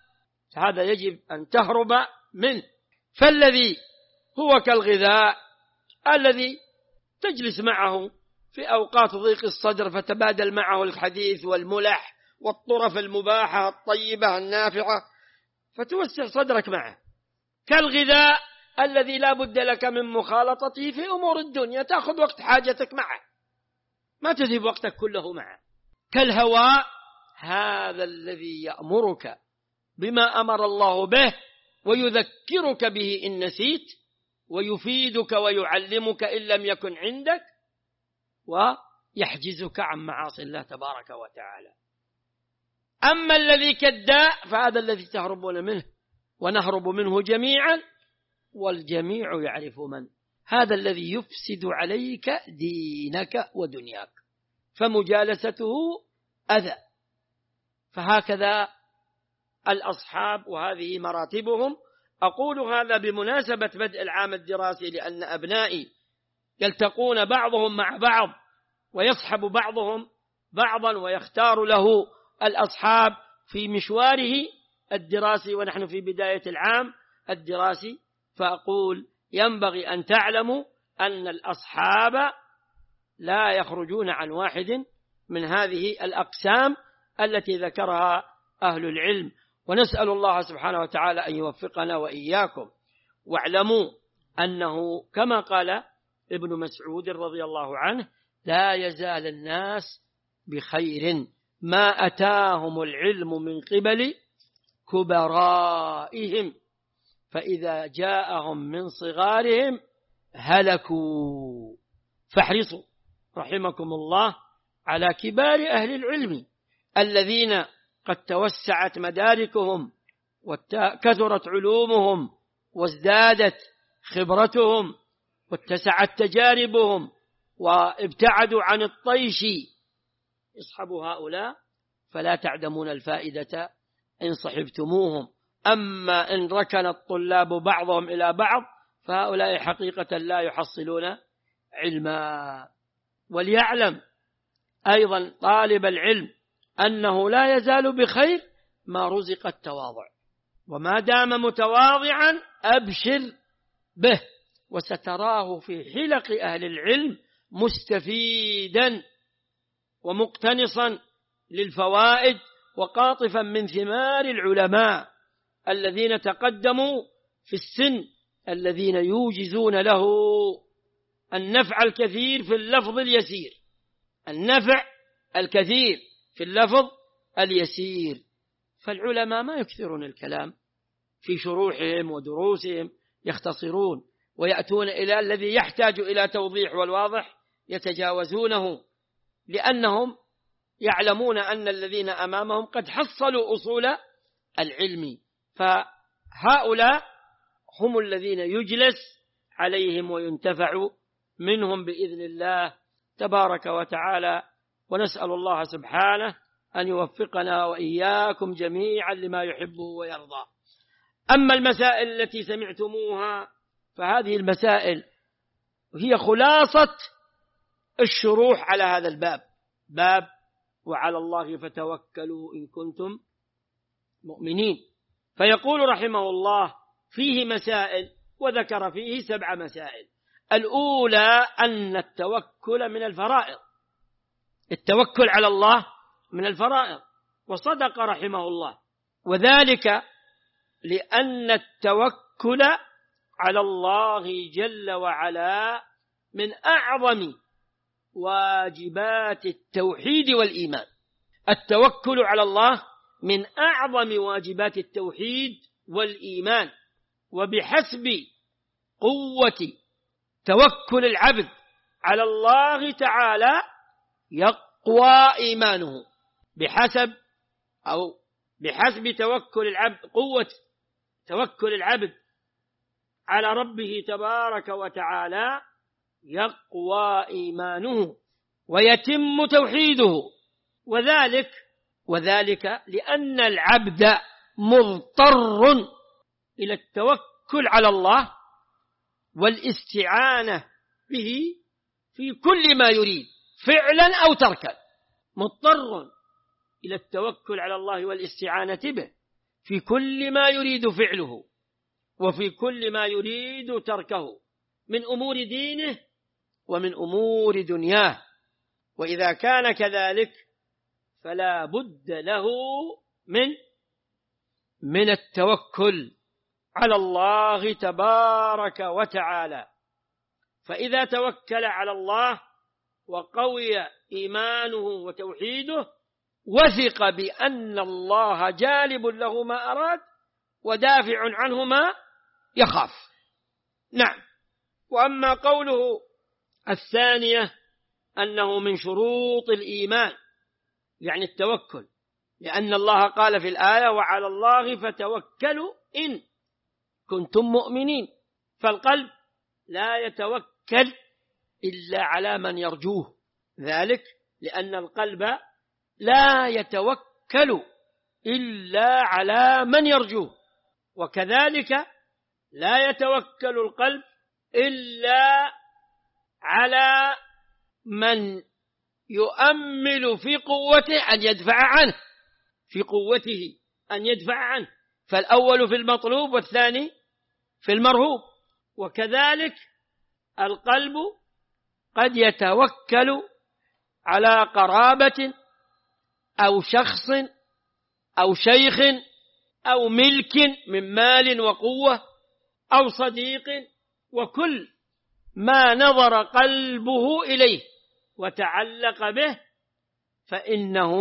هذا يجب أن تهرب منه. فالذي هو كالغذاء الذي تجلس معه في أوقات ضيق الصدر فتبادل معه الحديث والملح والطرف المباحة الطيبة النافعة فتوسع صدرك معه. كالغذاء الذي لا بد لك من مخالطته في أمور الدنيا، تأخذ وقت حاجتك معه، ما تذهب وقتك كله معه. كالهواء هذا الذي يأمرك بما أمر الله به ويذكرك به إن نسيت، ويفيدك ويعلمك إن لم يكن عندك، ويحجزك عن معاصي الله تبارك وتعالى. أما الذي كالداء فهذا الذي تهربون منه ونهرب منه جميعا، والجميع يعرف من هذا الذي يفسد عليك دينك ودنياك، فمجالسته أذى. فهكذا الأصحاب وهذه مراتبهم. أقول هذا بمناسبة بدء العام الدراسي، لأن أبنائي يلتقون بعضهم مع بعض ويصحب بعضهم بعضا ويختار له الأصحاب في مشواره الدراسي، ونحن في بداية العام الدراسي. فأقول ينبغي أن تعلموا أن الأصحاب لا يخرجون عن واحد من هذه الأقسام التي ذكرها أهل العلم، ونسأل الله سبحانه وتعالى أن يوفقنا وإياكم. واعلموا أنه كما قال ابن مسعود رضي الله عنه لا يزال الناس بخير ما أتاهم العلم من قبل كبرائهم، فإذا جاءهم من صغارهم هلكوا. فاحرصوا رحمكم الله على كبار أهل العلم الذين قد توسعت مداركهم وكثرت علومهم وازدادت خبرتهم واتسعت تجاربهم وابتعدوا عن الطيش. اصحبوا هؤلاء فلا تعدمون الفائدة إن صحبتموهم. أما إن ركن الطلاب بعضهم إلى بعض فهؤلاء حقيقة لا يحصلون علما. وليعلم أيضا طالب العلم أنه لا يزال بخير ما رزق التواضع، وما دام متواضعا أبشر به، وستراه في حلق أهل العلم مستفيدا ومقتنصا للفوائد وقاطفا من ثمار العلماء الذين تقدموا في السن، الذين يوجزون له النفع الكثير في اللفظ اليسير، النفع الكثير في اللفظ اليسير. فالعلماء ما يكثرون الكلام في شروحهم ودروسهم، يختصرون ويأتون إلى الذي يحتاج إلى توضيح والواضح يتجاوزونه، لأنهم يعلمون أن الذين أمامهم قد حصلوا أصول العلم. فهؤلاء هم الذين يجلس عليهم وينتفع منهم بإذن الله تبارك وتعالى. ونسأل الله سبحانه أن يوفقنا وإياكم جميعا لما يحبه ويرضى. أما المسائل التي سمعتموها فهذه المسائل هي خلاصة الشروح على هذا الباب، باب وعلى الله فتوكلوا إن كنتم مؤمنين. فيقول رحمه الله فيه مسائل، وذكر فيه 7 مسائل. الأولى أن التوكل من الفرائض، التوكل على الله من الفرائض، وصدق رحمه الله، وذلك لأن التوكل على الله جل وعلا من أعظم واجبات التوحيد والإيمان. التوكل على الله من أعظم واجبات التوحيد والإيمان، وبحسب قوة توكل العبد على الله تعالى يقوى إيمانه، بحسب توكل العبد، قوة توكل العبد على ربه تبارك وتعالى يقوى إيمانه ويتم توحيده، وذلك لأن العبد مضطر إلى التوكل على الله والاستعانة به في كل ما يريد فعلا أو تركا، مضطر إلى التوكل على الله والاستعانة به في كل ما يريد فعله وفي كل ما يريد تركه من أمور دينه ومن أمور دنياه. وإذا كان كذلك فلا بد له من التوكل على الله تبارك وتعالى. فإذا توكل على الله وقوي إيمانه وتوحيده وثق بأن الله جالب له ما أراد ودافع عنه ما يخاف. نعم. وأما قوله الثانية أنه من شروط الإيمان يعني التوكل، لأن الله قال في الآية وعلى الله فتوكلوا إن كنتم مؤمنين، فالقلب لا يتوكل إلا على من يرجوه، ذلك لأن القلب لا يتوكل إلا على من يرجوه، وكذلك لا يتوكل القلب إلا على من يؤمل في قوته أن يدفع عنه، في قوته أن يدفع عنه، فالأول في المطلوب والثاني في المرهوب. وكذلك القلب قد يتوكل على قرابة أو شخص أو شيخ أو ملك من مال وقوة أو صديق، وكل ما نظر قلبه إليه وتعلق به فإنه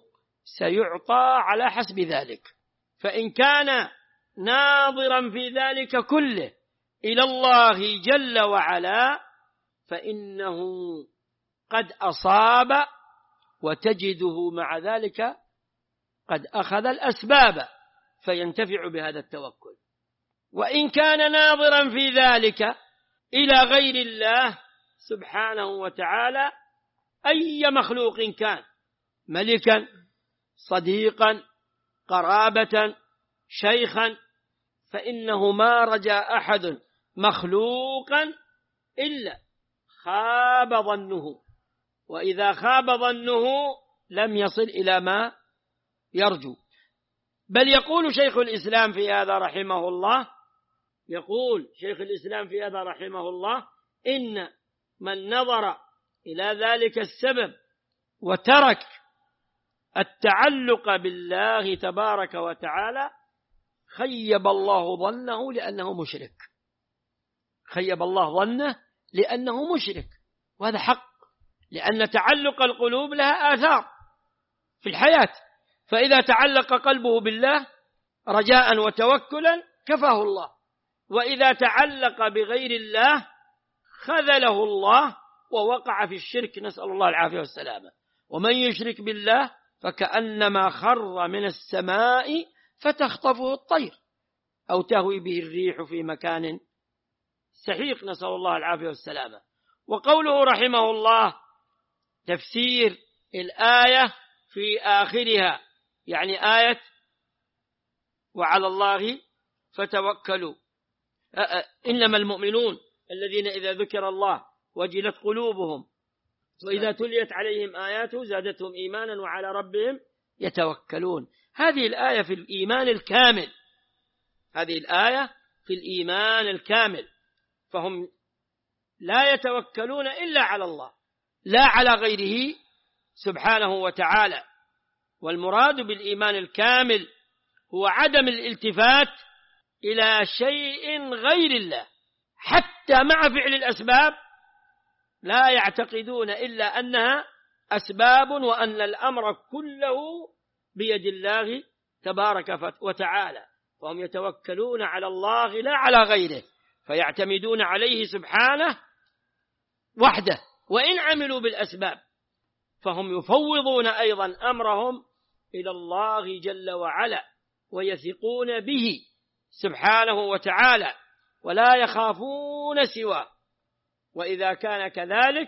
سيعطى على حسب ذلك. فإن كان ناظرا في ذلك كله إلى الله جل وعلا فإنه قد أصاب، وتجده مع ذلك قد أخذ الأسباب فينتفع بهذا التوكل. وإن كان ناظرا في ذلك إلى غير الله سبحانه وتعالى أي مخلوق كان، ملكا صديقا قرابة شيخا، فإنه ما رجا أحد مخلوقا إلا خاب ظنه، وإذا خاب ظنه لم يصل إلى ما يرجو. بل يقول شيخ الإسلام في هذا رحمه الله إن من نظر إلى ذلك السبب وترك التعلق بالله تبارك وتعالى خيب الله ظنه لأنه مشرك، خيب الله ظنه لأنه مشرك، وهذا حق، لأن تعلق القلوب لها آثار في الحياة، فإذا تعلق قلبه بالله رجاء وتوكلا كفاه الله، وإذا تعلق بغير الله خذله الله ووقع في الشرك، نسأل الله العافية والسلامة. ومن يشرك بالله فكأنما خر من السماء فتخطفه الطير أو تهوي به الريح في مكان سحيق، نسأل الله العافية والسلامة. وقوله رحمه الله تفسير الآية في آخرها، يعني آية وعلى الله فتوكلوا، إنما المؤمنون الذين إذا ذكر الله وجلت قلوبهم وإذا تليت عليهم آياته زادتهم إيمانا وعلى ربهم يتوكلون. هذه الآية في الإيمان الكامل، هذه الآية في الإيمان الكامل، فهم لا يتوكلون إلا على الله لا على غيره سبحانه وتعالى. والمراد بالإيمان الكامل هو عدم الالتفات إلى شيء غير الله، حتى مع فعل الأسباب لا يعتقدون إلا أنها أسباب وأن الأمر كله بيد الله تبارك وتعالى، وهم يتوكلون على الله لا على غيره، فيعتمدون عليه سبحانه وحده، وإن عملوا بالأسباب فهم يفوضون أيضا أمرهم إلى الله جل وعلا، ويثقون به سبحانه وتعالى ولا يخافون سواه. وإذا كان كذلك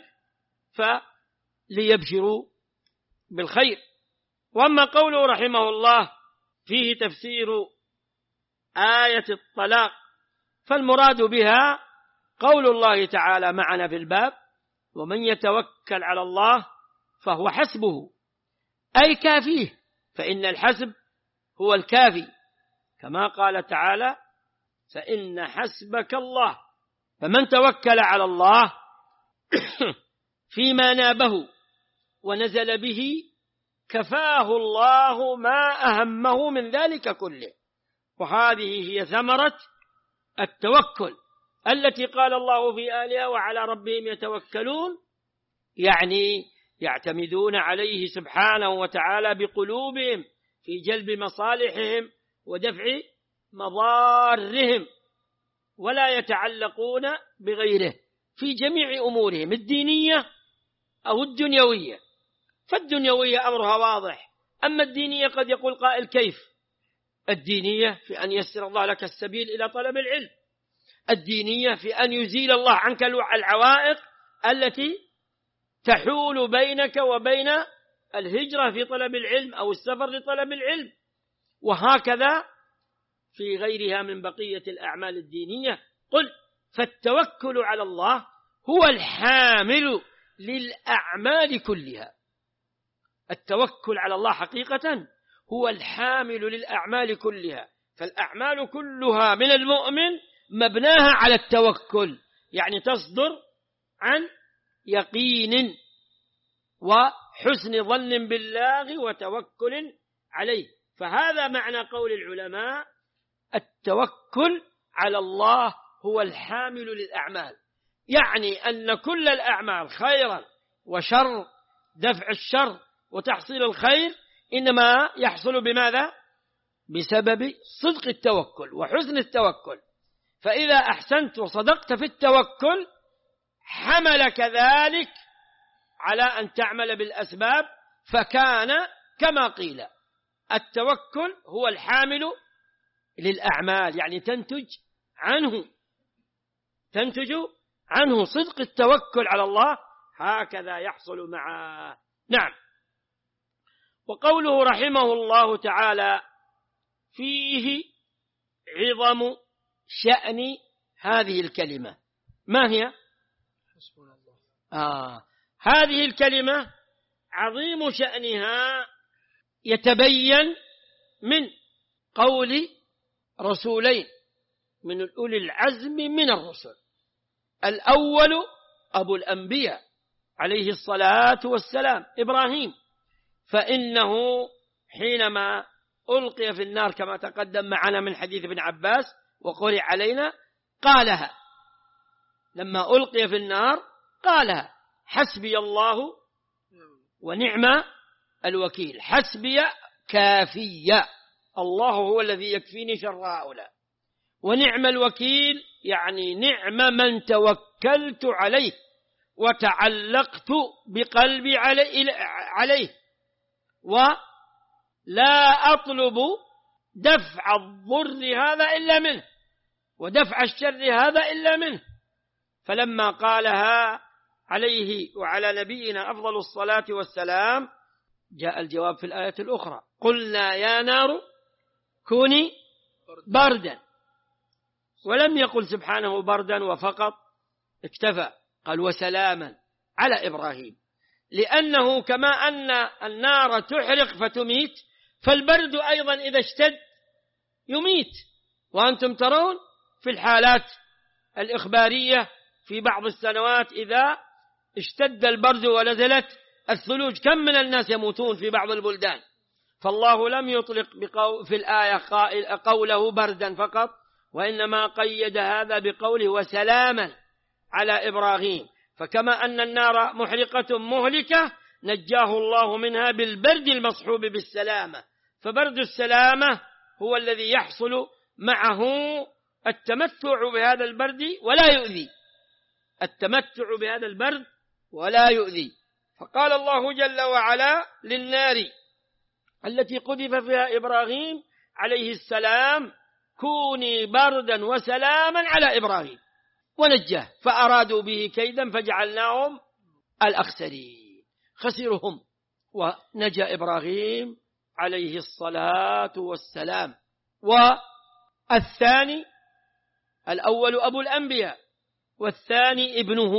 فليبشروا بالخير. وأما قوله رحمه الله فيه تفسير آية الطلاق، فالمراد بها قول الله تعالى معنا في الباب: ومن يتوكل على الله فهو حسبه، أي كافيه، فإن الحسب هو الكافي، كما قال تعالى: فإن حسبك الله. فمن توكل على الله فيما نابه ونزل به كفاه الله ما أهمه من ذلك كله. وهذه هي ثمرة التوكل التي قال الله في آلها: وعلى ربهم يتوكلون، يعني يعتمدون عليه سبحانه وتعالى بقلوبهم في جلب مصالحهم ودفع مضارهم، ولا يتعلقون بغيره في جميع أمورهم الدينية أو الدنيوية. فالدنيوية أمرها واضح، أما الدينية قد يقول قائل: كيف؟ الدينية في أن يسر الله لك السبيل إلى طلب العلم، الدينية في أن يزيل الله عنك العوائق التي تحول بينك وبين الهجرة في طلب العلم أو السفر لطلب العلم، وهكذا في غيرها من بقية الأعمال الدينية. قل فالتوكل على الله هو الحامل للأعمال كلها. التوكل على الله حقيقة هو الحامل للأعمال كلها، فالأعمال كلها من المؤمن مبناها على التوكل، يعني تصدر عن يقين وحسن ظن بالله وتوكل عليه. فهذا معنى قول العلماء: التوكل على الله هو الحامل للأعمال، يعني أن كل الأعمال خيرا وشر، دفع الشر وتحصيل الخير، إنما يحصل بماذا؟ بسبب صدق التوكل وحسن التوكل. فإذا أحسنت وصدقت في التوكل حملك ذلك على أن تعمل بالأسباب، فكان كما قيل: التوكل هو الحامل للأعمال، يعني تنتج عنه صدق التوكل على الله، هكذا يحصل معه. نعم. وقوله رحمه الله تعالى فيه عظم شأن هذه الكلمة. ما هي؟ هذه الكلمة عظيم شأنها يتبين من قول رسولين من أولي العزم من الرسل. الأول أبو الأنبياء عليه الصلاة والسلام إبراهيم، فإنه حينما ألقي في النار كما تقدم معنا من حديث ابن عباس وقرئ علينا قالها، لما ألقي في النار قالها: حسبي الله ونعم الوكيل. حسبي كافية، الله هو الذي يكفيني شر هؤلاء، ونعم الوكيل يعني نعم من توكلت عليه وتعلقت بقلبي عليه، ولا أطلب دفع الضر هذا إلا منه ودفع الشر هذا إلا منه. فلما قالها عليه وعلى نبينا أفضل الصلاة والسلام جاء الجواب في الآية الأخرى: قلنا يا نار كوني بردا. ولم يقل سبحانه بردا وفقط اكتفى، قال وسلاما على إبراهيم، لأنه كما أن النار تحرق فتميت، فالبرد أيضا إذا اشتد يميت. وأنتم ترون في الحالات الإخبارية في بعض السنوات إذا اشتد البرد ونزلت الثلوج كم من الناس يموتون في بعض البلدان. فالله لم يطلق في الآية قوله بردا فقط، وإنما قيد هذا بقوله وسلاما على إبراهيم. فكما أن النار محرقة مهلكة نجاه الله منها بالبرد المصحوب بالسلامة، فبرد السلامة هو الذي يحصل معه التمتع بهذا البرد ولا يؤذي، التمتع بهذا البرد ولا يؤذي. فقال الله جل وعلا للنار التي قذف فيها إبراهيم عليه السلام: كوني بردا وسلاما على إبراهيم، ونجاه. فأرادوا به كيدا فجعلناهم الأخسرين، خسرهم، ونجا إبراهيم عليه الصلاة والسلام. والثاني، الأول أبو الأنبياء، والثاني ابنه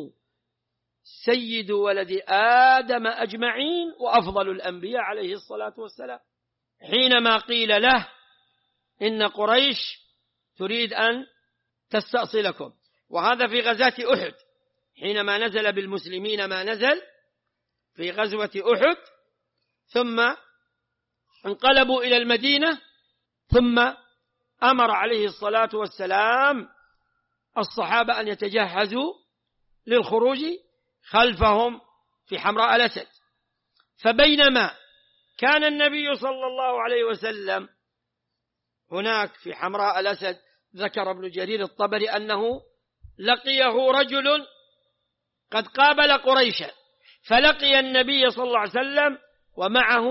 سيد ولد آدم أجمعين وأفضل الأنبياء عليه الصلاة والسلام، حينما قيل له إن قريش تريد أن تستأصلكم، وهذا في غزاة أحد، حينما نزل بالمسلمين ما نزل في غزوة أحد، ثم انقلبوا إلى المدينة، ثم أمر عليه الصلاة والسلام الصحابة أن يتجهزوا للخروج خلفهم في حمراء الأسد. فبينما كان النبي صلى الله عليه وسلم هناك في حمراء الأسد، ذكر ابن جرير الطبري أنه لقيه رجل قد قابل قريشا، فلقي النبي صلى الله عليه وسلم ومعه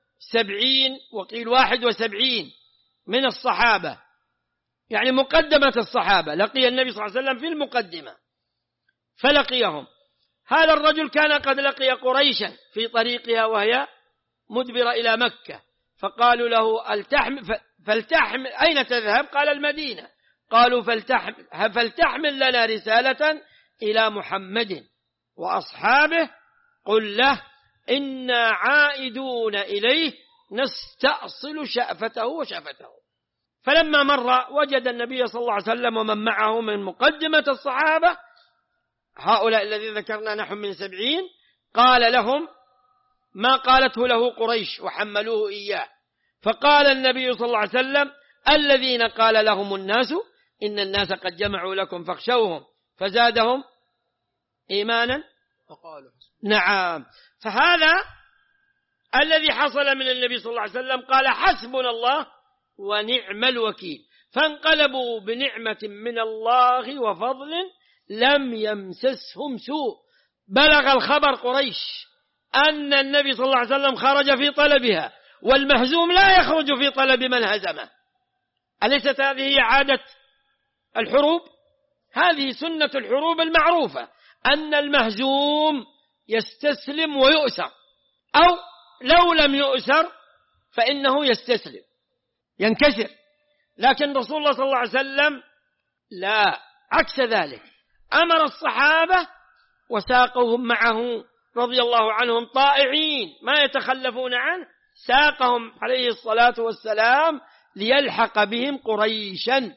70 وقيل 71 من الصحابة، يعني مقدمة الصحابة، لقي النبي صلى الله عليه وسلم في المقدمة فلقيهم. هذا الرجل كان قد لقي قريشا في طريقها وهي مدبرة إلى مكة، فقالوا له فلتحمل أين تذهب؟ قال المدينة. قالوا فلتحمل لنا رسالة إلى محمد وأصحابه قل له إنا عائدون إليه نستأصل شأفته وشأفته. فلما مر وجد النبي صلى الله عليه وسلم ومن معه من مقدمة الصحابة هؤلاء الذين ذكرنا نحن من 70، قال لهم ما قالته له قريش وحملوه إياه. فقال النبي صلى الله عليه وسلم الذين قال لهم الناس إن الناس قد جمعوا لكم فاخشوهم فزادهم إيمانا فقالوا نعم. فهذا الذي حصل من النبي صلى الله عليه وسلم، قال حسبنا الله ونعم الوكيل، فانقلبوا بنعمة من الله وفضل لم يمسسهم سوء. بلغ الخبر قريش أن النبي صلى الله عليه وسلم خرج في طلبها، والمهزوم لا يخرج في طلب من هزمه. أليست هذه عادة الحروب؟ هذه سنة الحروب المعروفة، أن المهزوم يستسلم ويؤسر، أو لو لم يؤسر فإنه يستسلم ينكسر. لكن رسول الله صلى الله عليه وسلم لا، عكس ذلك، أمر الصحابة وساقهم معه رضي الله عنهم طائعين ما يتخلفون عنه، ساقهم عليه الصلاة والسلام ليلحق بهم قريشا،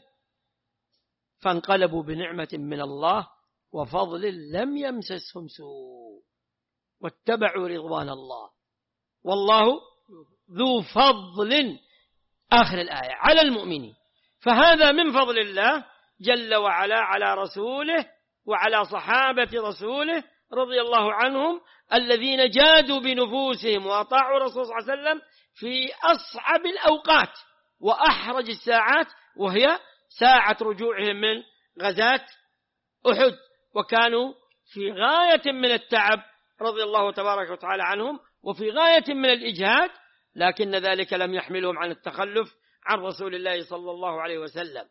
فانقلبوا بنعمة من الله وفضل لم يمسسهم سوء واتبعوا رضوان الله والله ذو فضل، آخر الآية، على المؤمنين. فهذا من فضل الله جل وعلا على رسوله وعلى صحابة رسوله رضي الله عنهم، الذين جادوا بنفوسهم وأطاعوا الرسول صلى الله عليه وسلم في أصعب الأوقات وأحرج الساعات، وهي ساعة رجوعهم من غزاة أحد، وكانوا في غاية من التعب رضي الله تبارك وتعالى عنهم، وفي غاية من الإجهاد، لكن ذلك لم يحملهم عن التخلف عن رسول الله صلى الله عليه وسلم،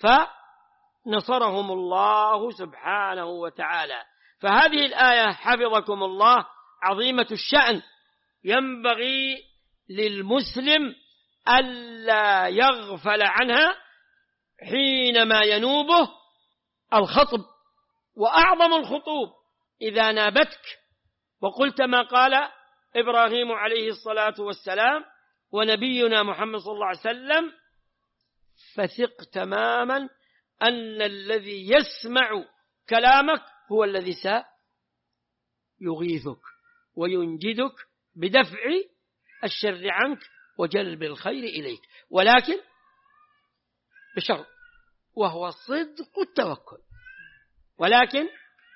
فنصرهم الله سبحانه وتعالى. فهذه الآية حفظكم الله عظيمة الشأن ينبغي للمسلم ألا يغفل عنها حينما ينوبه الخطب. وأعظم الخطوب إذا نابتك وقلت ما قال إبراهيم عليه الصلاة والسلام ونبينا محمد صلى الله عليه وسلم، فثق تماما أن الذي يسمع كلامك هو الذي سيغيثك وينجدك بدفع الشر عنك وجلب الخير إليك، ولكن بشرط، وهو صدق التوكل. ولكن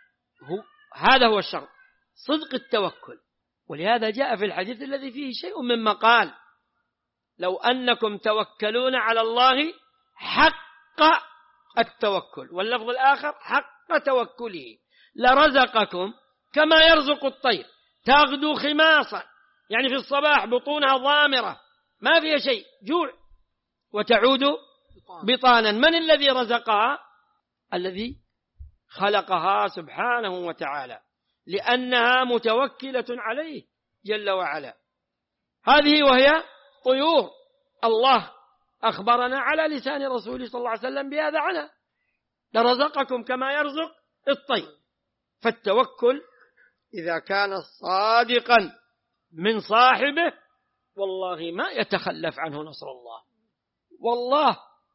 هذا هو الشرط، صدق التوكل. ولهذا جاء في الحديث الذي فيه شيء مما قال: لو أنكم توكلون على الله حق التوكل، واللفظ الآخر حق توكله، لرزقكم كما يرزق الطير تغدو خماصا، يعني في الصباح بطونها ضامرة ما فيها شيء، جوع، وتعود بطانا. من الذي رزقها؟ الذي خلقها سبحانه وتعالى، لأنها متوكلة عليه جل وعلا. هذه وهي طيور الله أخبرنا على لسان رسوله صلى الله عليه وسلم بهذا عنها: لرزقكم كما يرزق الطير. فالتوكل إذا كان صادقا من صاحبه والله ما يتخلف عنه نصر الله، والله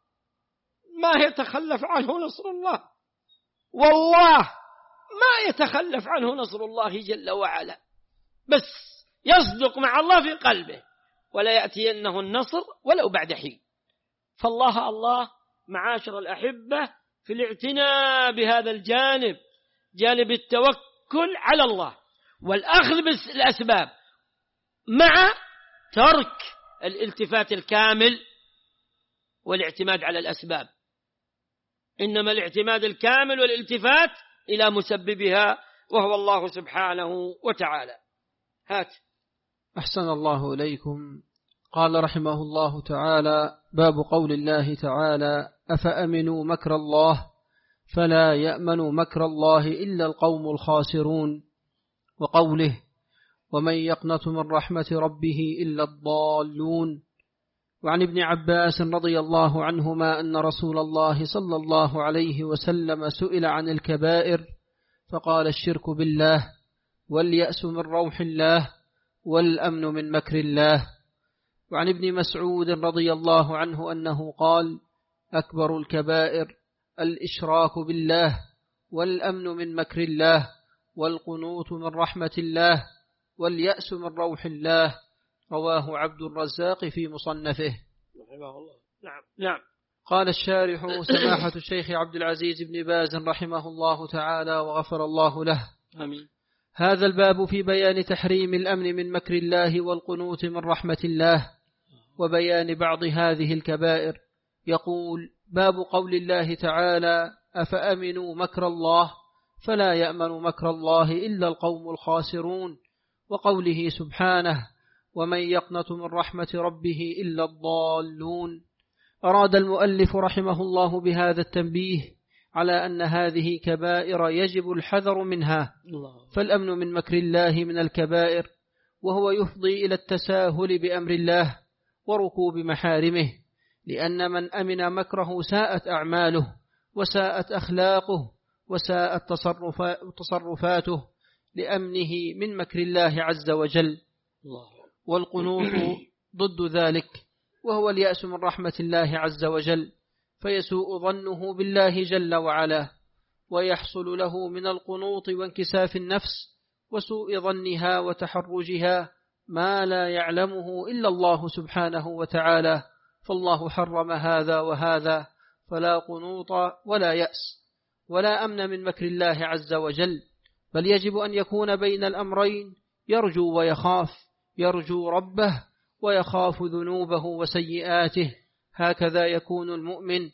ما يتخلف عنه نصر الله، والله ما يتخلف عنه نصر الله جل وعلا، بس يصدق مع الله في قلبه ولا يأتينه النصر ولو بعد حين. فالله الله معاشر الأحبة في الاعتناء بهذا الجانب، جانب التوكل على الله والأخذ بالأسباب مع ترك الالتفات الكامل والاعتماد على الأسباب، إنما الاعتماد الكامل والالتفات إلى مسببها وهو الله سبحانه وتعالى. هات. أحسن الله إليكم. قال رحمه الله تعالى: باب قول الله تعالى: أفأمنوا مكر الله فلا يأمن مكر الله إلا القوم الخاسرون، وقوله: ومن يقنط من رحمة ربه إلا الضالون. وعن ابن عباس رضي الله عنهما أن رسول الله صلى الله عليه وسلم سئل عن الكبائر فقال: الشرك بالله، واليأس من روح الله، والأمن من مكر الله. وعن ابن مسعود رضي الله عنه أنه قال: أكبر الكبائر الإشراك بالله، والأمن من مكر الله، والقنوط من رحمة الله، واليأس من روح الله. رواه عبد الرزاق في مصنفه. نعم. قال الشارح سماحة الشيخ عبد العزيز بن باز رحمه الله تعالى وغفر الله له: آمين. هذا الباب في بيان تحريم الأمن من مكر الله والقنوط من رحمة الله وبيان بعض هذه الكبائر. يقول: باب قول الله تعالى: أفأمنوا مكر الله فلا يأمن مكر الله إلا القوم الخاسرون، وقوله سبحانه: ومن يقنط من رحمة ربه إلا الضالون. أراد المؤلف رحمه الله بهذا التنبيه على أن هذه كبائر يجب الحذر منها، فالأمن من مكر الله من الكبائر، وهو يفضي إلى التساهل بأمر الله وركوب محارمه، لأن من أمن مكره ساءت أعماله وساءت أخلاقه وساءت تصرفاته لأمنه من مكر الله عز وجل. والقنوط ضد ذلك، وهو اليأس من رحمة الله عز وجل، فيسوء ظنه بالله جل وعلا، ويحصل له من القنوط وانكساف النفس وسوء ظنها وتحرجها ما لا يعلمه إلا الله سبحانه وتعالى، فالله حرم هذا وهذا، فلا قنوط ولا يأس ولا أمن من مكر الله عز وجل، بل يجب أن يكون بين الأمرين، يرجو ويخاف، يرجو ربه ويخاف ذنوبه وسيئاته. هكذا يكون المؤمن،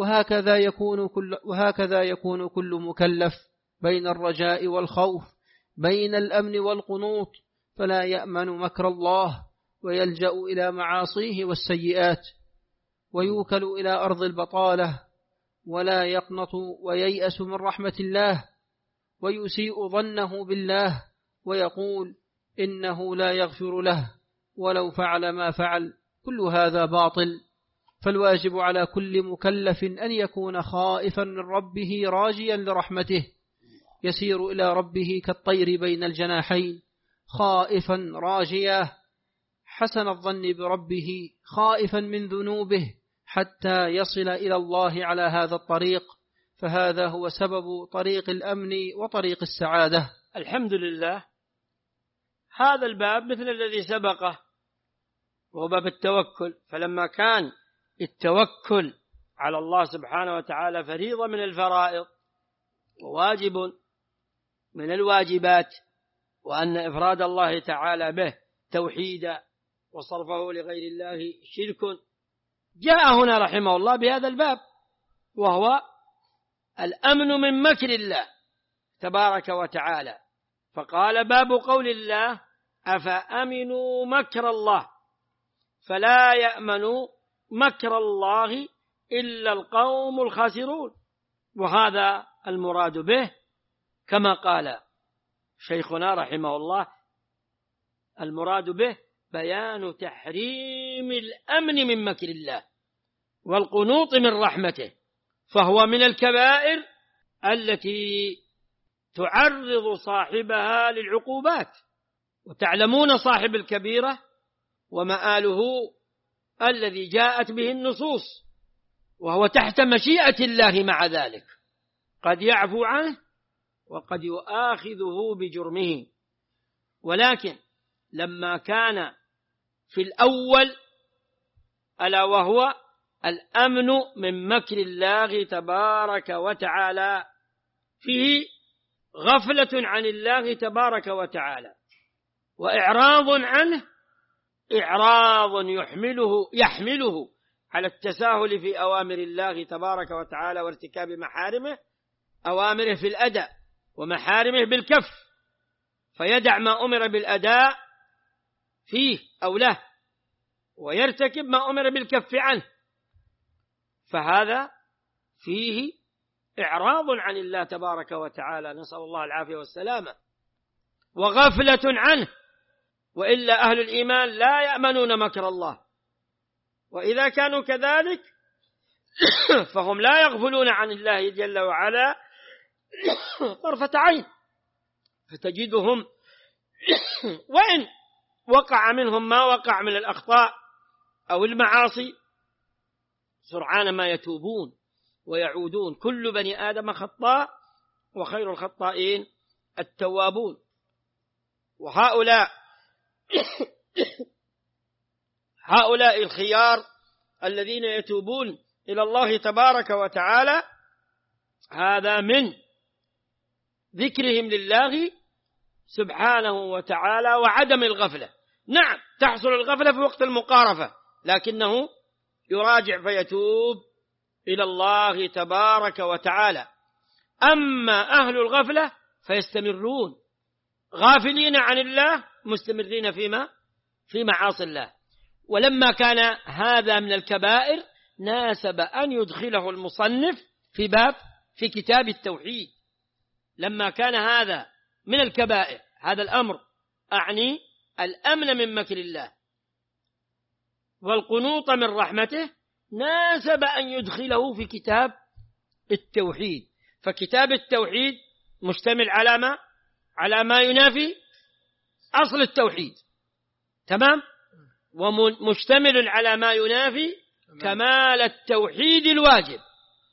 وهكذا يكون كل مكلف، بين الرجاء والخوف، بين الأمن والقنوط، فلا يأمن مكر الله ويلجأ إلى معاصيه والسيئات، ويوكل إلى أرض البطالة، ولا يقنط وييأس من رحمة الله، ويسيء ظنه بالله ويقول: إنه لا يغفر له ولو فعل ما فعل، كل هذا باطل. فالواجب على كل مكلف أن يكون خائفا من ربه راجيا لرحمته، يسير إلى ربه كالطير بين الجناحين، خائفا راجيا، حسن الظن بربه، خائفا من ذنوبه حتى يصل إلى الله على هذا الطريق، فهذا هو سبب طريق الأمن وطريق السعادة. الحمد لله. هذا الباب مثل الذي سبقه، وهو باب التوكل. فلما كان التوكل على الله سبحانه وتعالى فريضة من الفرائض وواجب من الواجبات، وأن إفراد الله تعالى به توحيدا وصرفه لغير الله شرك، جاء هنا رحمه الله بهذا الباب، وهو الأمن من مكر الله تبارك وتعالى. فقال: باب قول الله: أفأمنوا مكر الله فلا يأمن مكر الله إلا القوم الخاسرون. وهذا المراد به كما قال شيخنا رحمه الله، المراد به بيان تحريم الأمن من مكر الله والقنوط من رحمته، فهو من الكبائر التي تعرض صاحبها للعقوبات. وتعلمون صاحب الكبيرة ومآله الذي جاءت به النصوص، وهو تحت مشيئة الله. مع ذلك قد يعفو عنه وقد يؤاخذه بجرمه، ولكن لما كان في الأول ألا وهو الأمن من مكر الله تبارك وتعالى، فيه غفلة عن الله تبارك وتعالى وإعراض عنه، إعراض يحمله على التساهل في أوامر الله تبارك وتعالى وارتكاب محارمه، أوامره في الأداء ومحارمه بالكف، فيدع ما أمر بالأداء فيه أو له ويرتكب ما أمر بالكف عنه، فهذا فيه إعراض عن الله تبارك وتعالى، نسأل الله العافية والسلامة، وغفلة عنه. وإلا أهل الإيمان لا يأمنون مكر الله، وإذا كانوا كذلك فهم لا يغفلون عن الله جل وعلا طرفة عين، فتجدهم وإن وقع منهم ما وقع من الأخطاء أو المعاصي سرعان ما يتوبون ويعودون. كل بني آدم خطاء وخير الخطائين التوابون. هؤلاء الخيار الذين يتوبون إلى الله تبارك وتعالى، هذا من ذكرهم لله سبحانه وتعالى وعدم الغفلة. نعم تحصل الغفلة في وقت المقارفة، لكنه يراجع فيتوب إلى الله تبارك وتعالى. أما أهل الغفلة فيستمرون غافلين عن الله مستمرين في معاصي الله. ولما كان هذا من الكبائر ناسب أن يدخله المصنف في كتاب التوحيد. لما كان هذا من الكبائر، هذا الأمر أعني الأمن من مكر الله والقنوط من رحمته، ناسب أن يدخله في كتاب التوحيد. فكتاب التوحيد مشتمل على ما ينافي أصل التوحيد، تمام، ومشتمل على ما ينافي كمال التوحيد الواجب،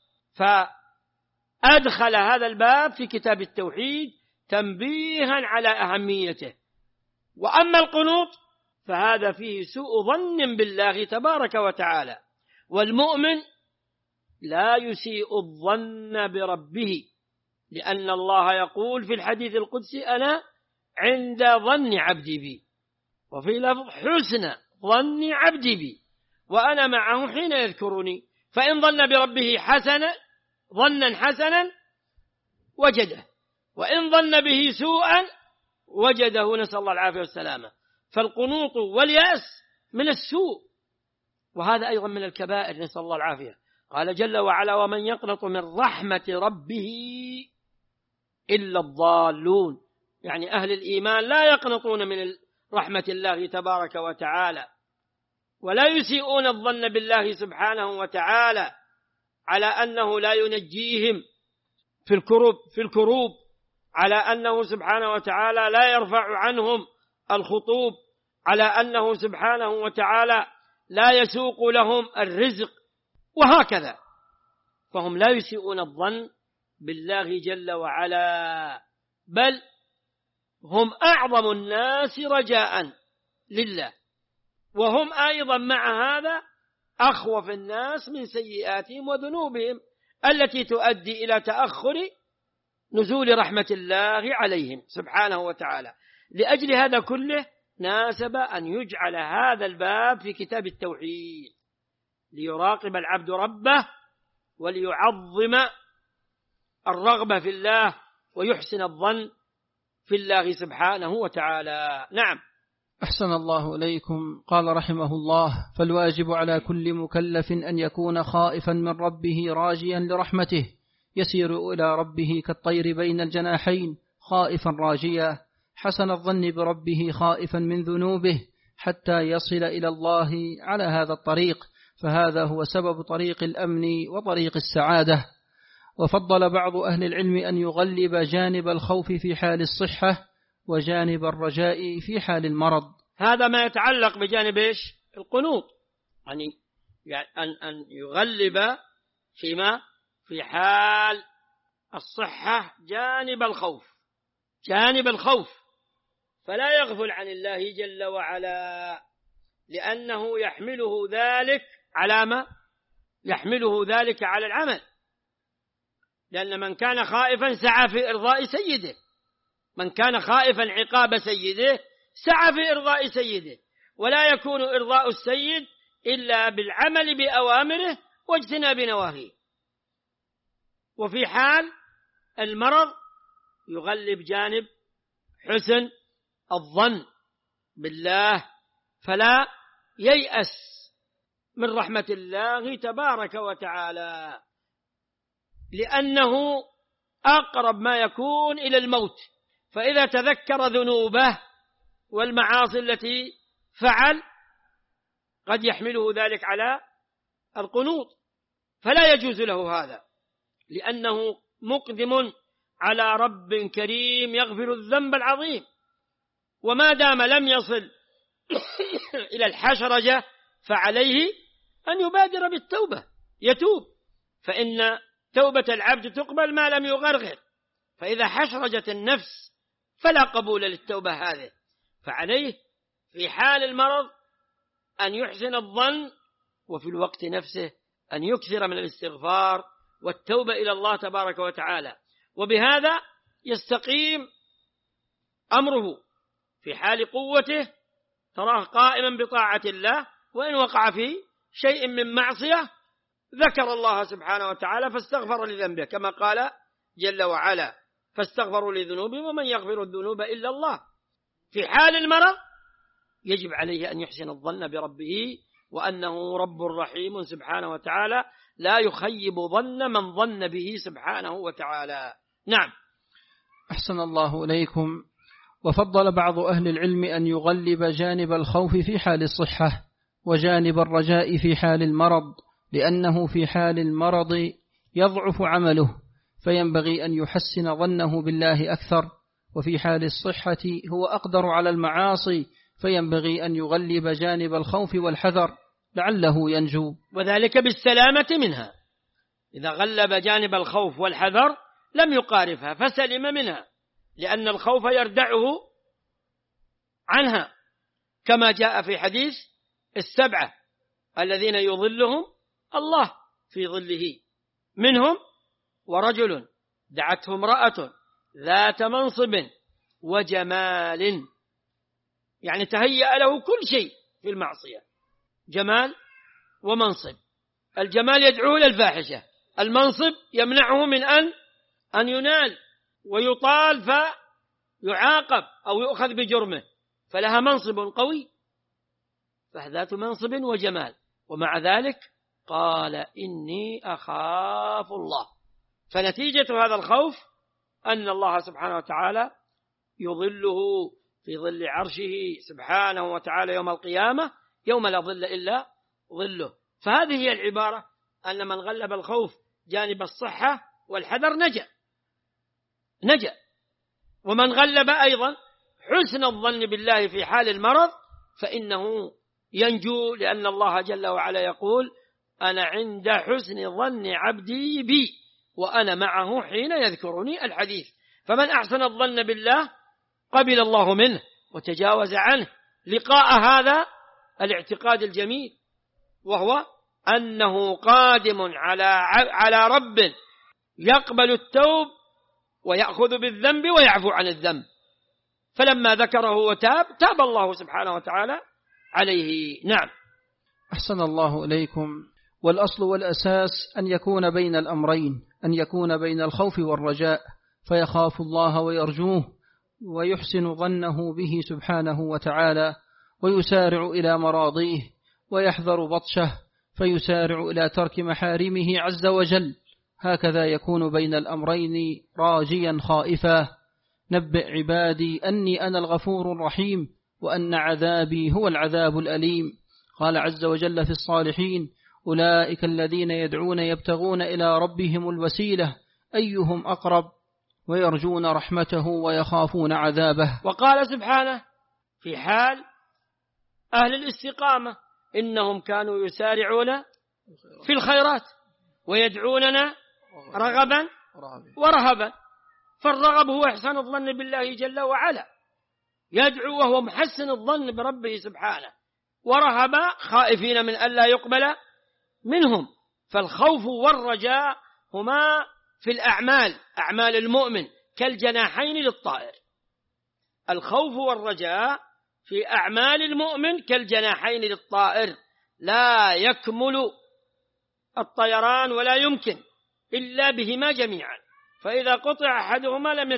فأدخل هذا الباب في كتاب التوحيد تنبيها على أهميته. وأما القنوط فهذا فيه سوء ظن بالله تبارك وتعالى، والمؤمن لا يسيء الظن بربه، لأن الله يقول في الحديث القدسي: أنا عند ظن عبدي بي، وفي لفظ: حسن ظن عبدي بي وأنا معه حين يذكرني، فإن ظن بربه ظنا حسنا وجده، وإن ظن به سوءا وجده، نسأل الله العافية والسلامة. فالقنوط واليأس من السوء، وهذا أيضا من الكبائر، نسأل الله العافية. قال جل وعلا: ومن يقنط من رحمة ربه إلا الضالون، يعني أهل الإيمان لا يقنطون من رحمة الله تبارك وتعالى، ولا يسيئون الظن بالله سبحانه وتعالى على أنه لا ينجيهم في الكروب، على أنه سبحانه وتعالى لا يرفع عنهم الخطوب، على أنه سبحانه وتعالى لا يسوق لهم الرزق، وهكذا. فهم لا يسيئون الظن بالله جل وعلا، بل هم أعظم الناس رجاء لله، وهم أيضا مع هذا أخوف الناس من سيئاتهم وذنوبهم التي تؤدي إلى تأخر نزول رحمة الله عليهم سبحانه وتعالى. لأجل هذا كله ناسب أن يجعل هذا الباب في كتاب التوحيد ليراقب العبد ربه وليعظم الرغبة في الله ويحسن الظن في الله سبحانه وتعالى. نعم. أحسن الله إليكم. قال رحمه الله: فالواجب على كل مكلف أن يكون خائفا من ربه راجيا لرحمته، يسير إلى ربه كالطير بين الجناحين خائفا راجيا، حسن الظن بربه خائفا من ذنوبه حتى يصل إلى الله على هذا الطريق، فهذا هو سبب طريق الأمن وطريق السعادة. وفضل بعض أهل العلم أن يغلب جانب الخوف في حال الصحة وجانب الرجاء في حال المرض. هذا ما يتعلق بجانب إيش؟ القنوط، يعني أن يغلب في حال الصحة جانب الخوف، فلا يغفل عن الله جل وعلا، لأنه يحمله ذلك على العمل، لأن من كان خائفا سعى في إرضاء سيده، من كان خائفا عقاب سيده سعى في إرضاء سيده، ولا يكون إرضاء السيد إلا بالعمل بأوامره واجتناب نواهيه. وفي حال المرض يغلب جانب حسن الظن بالله، فلا ييأس من رحمة الله تبارك وتعالى، لأنه أقرب ما يكون إلى الموت، فإذا تذكر ذنوبه والمعاصي التي فعل قد يحمله ذلك على القنوط، فلا يجوز له هذا، لأنه مقدم على رب كريم يغفر الذنب العظيم، وما دام لم يصل إلى الحشرجة فعليه أن يبادر بالتوبة، يتوب، فإن توبة العبد تقبل ما لم يغرغر، فإذا حشرجت النفس فلا قبول للتوبة هذه، فعليه في حال المرض أن يحسن الظن، وفي الوقت نفسه أن يكثر من الاستغفار والتوبة إلى الله تبارك وتعالى، وبهذا يستقيم أمره. في حال قوته تراه قائما بطاعة الله، وإن وقع في شيء من معصية ذكر الله سبحانه وتعالى فاستغفر لذنبه، كما قال جل وعلا: فاستغفروا لذنوبهم ومن يغفر الذنوب إلا الله. في حال المرض يجب عليه أن يحسن الظن بربه، وأنه رب رحيم سبحانه وتعالى لا يخيب ظن من ظن به سبحانه وتعالى. نعم. أحسن الله إليكم. وفضل بعض أهل العلم أن يغلب جانب الخوف في حال الصحة وجانب الرجاء في حال المرض، لأنه في حال المرض يضعف عمله، فينبغي أن يحسن ظنه بالله أكثر، وفي حال الصحة هو أقدر على المعاصي، فينبغي أن يغلب جانب الخوف والحذر لعله ينجو، وذلك بالسلامة منها. إذا غلب جانب الخوف والحذر لم يقارفها فسلم منها، لأن الخوف يردعه عنها، كما جاء في حديث 7 الذين يظلهم الله في ظله، منهم ورجل دعته امرأة ذات منصب وجمال، يعني تهيأ له كل شيء في المعصية، جمال ومنصب. الجمال يدعوه إلى الفاحشة، المنصب يمنعه من أن ينال ويطال فيعاقب أو يؤخذ بجرمه، فلها منصب قوي، فذات منصب وجمال، ومع ذلك قال: إني أخاف الله. فنتيجة هذا الخوف أن الله سبحانه وتعالى يظله في ظل عرشه سبحانه وتعالى يوم القيامة، يوم لا ظل إلا ظله. فهذه هي العبارة، أن من غلب الخوف جانب الصحة والحذر نجا. ومن غلب أيضا حسن الظن بالله في حال المرض فإنه ينجو، لأن الله جل وعلا يقول: أنا عند حسن ظن عبدي بي وأنا معه حين يذكرني الحديث. فمن أحسن الظن بالله قبل الله منه وتجاوز عنه لقاء هذا الاعتقاد الجميل، وهو أنه قادم على رب يقبل التوب ويأخذ بالذنب ويعفو عن الذنب. فلما ذكره تاب الله سبحانه وتعالى عليه. نعم. أحسن الله إليكم. والأصل والأساس أن يكون بين الأمرين، أن يكون بين الخوف والرجاء، فيخاف الله ويرجوه ويحسن ظنه به سبحانه وتعالى، ويسارع إلى مراضيه، ويحذر بطشه فيسارع إلى ترك محارمه عز وجل. هكذا يكون بين الأمرين راجيا خائفا. نبئ عبادي أني أنا الغفور الرحيم وأن عذابي هو العذاب الأليم. قال عز وجل في الصالحين: أولئك الذين يدعون يبتغون إلى ربهم الوسيلة أيهم أقرب ويرجون رحمته ويخافون عذابه. وقال سبحانه في حال أهل الاستقامة: إنهم كانوا يسارعون في الخيرات ويدعوننا رغبا ورهبا. فالرغب هو إحسان الظن بالله جل وعلا، يدعو وهو محسن الظن بربه سبحانه، ورهبا خائفين من ألا يقبل منهم. فالخوف والرجاء هما في الأعمال، أعمال المؤمن كالجناحين للطائر. الخوف والرجاء في أعمال المؤمن كالجناحين للطائر، لا يكمل الطيران ولا يمكن إلا بهما جميعا. فإذا قطع أحدهما لم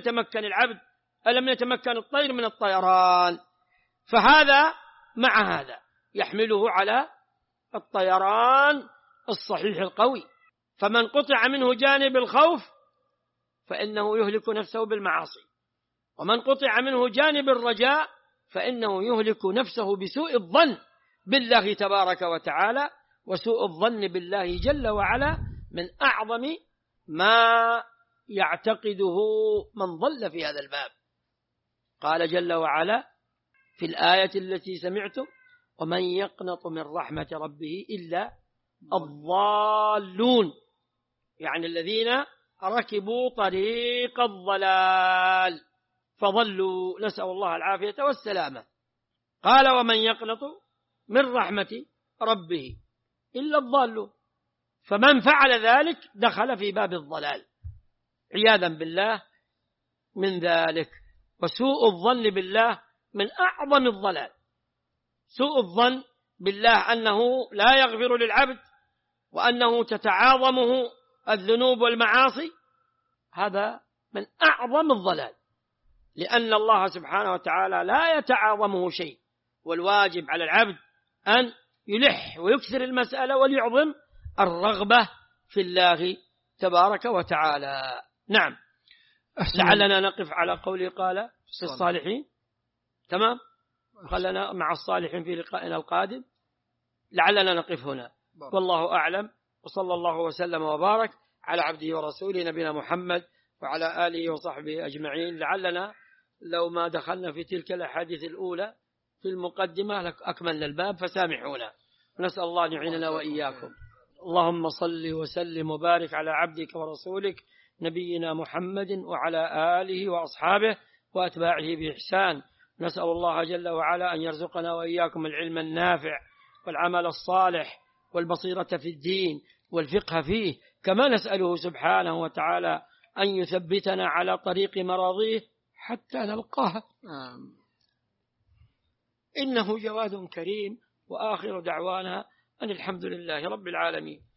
يتمكن الطير من الطيران. فهذا مع هذا يحمله على الطيران الصحيح القوي. فمن قطع منه جانب الخوف فإنه يهلك نفسه بالمعاصي، ومن قطع منه جانب الرجاء فإنه يهلك نفسه بسوء الظن بالله تبارك وتعالى. وسوء الظن بالله جل وعلا من أعظم ما يعتقده من ضل في هذا الباب. قال جل وعلا في الآية التي سمعتم: ومن يقنط من رحمة ربه إلا الضالون، يعني الذين ركبوا طريق الضلال فضلوا، نسأل الله العافية والسلامة. قال: ومن يقنط من رحمة ربه إلا الضالون. فمن فعل ذلك دخل في باب الضلال عياذا بالله من ذلك. وسوء الظن بالله من أعظم الضلال. سوء الظن بالله أنه لا يغفر للعبد، وأنه تتعاظمه الذنوب والمعاصي، هذا من أعظم الضلال، لأن الله سبحانه وتعالى لا يتعاظمه شيء. والواجب على العبد أن يلح ويكثر المسألة وليعظم الرغبة في الله تبارك وتعالى. نعم. لعلنا نقف على قوله قال في الصالحين. تمام. قال لنا مع الصالحين في لقائنا القادم. لعلنا نقف هنا، والله أعلم. وصلى الله وسلم وبارك على عبده ورسوله نبينا محمد وعلى آله وصحبه أجمعين. لعلنا لو ما دخلنا في تلك الأحاديث الأولى في المقدمة أكملنا الباب، فسامحونا، ونسأل الله أن يعيننا وإياكم. اللهم صل وسلم وبارك على عبدك ورسولك نبينا محمد وعلى آله وأصحابه وأتباعه بإحسان. نسأل الله جل وعلا أن يرزقنا وإياكم العلم النافع والعمل الصالح والبصيرة في الدين والفقه فيه، كما نسأله سبحانه وتعالى أن يثبتنا على طريق مراضيه حتى نلقاه. إنه جواد كريم. وآخر دعوانا أن الحمد لله رب العالمين.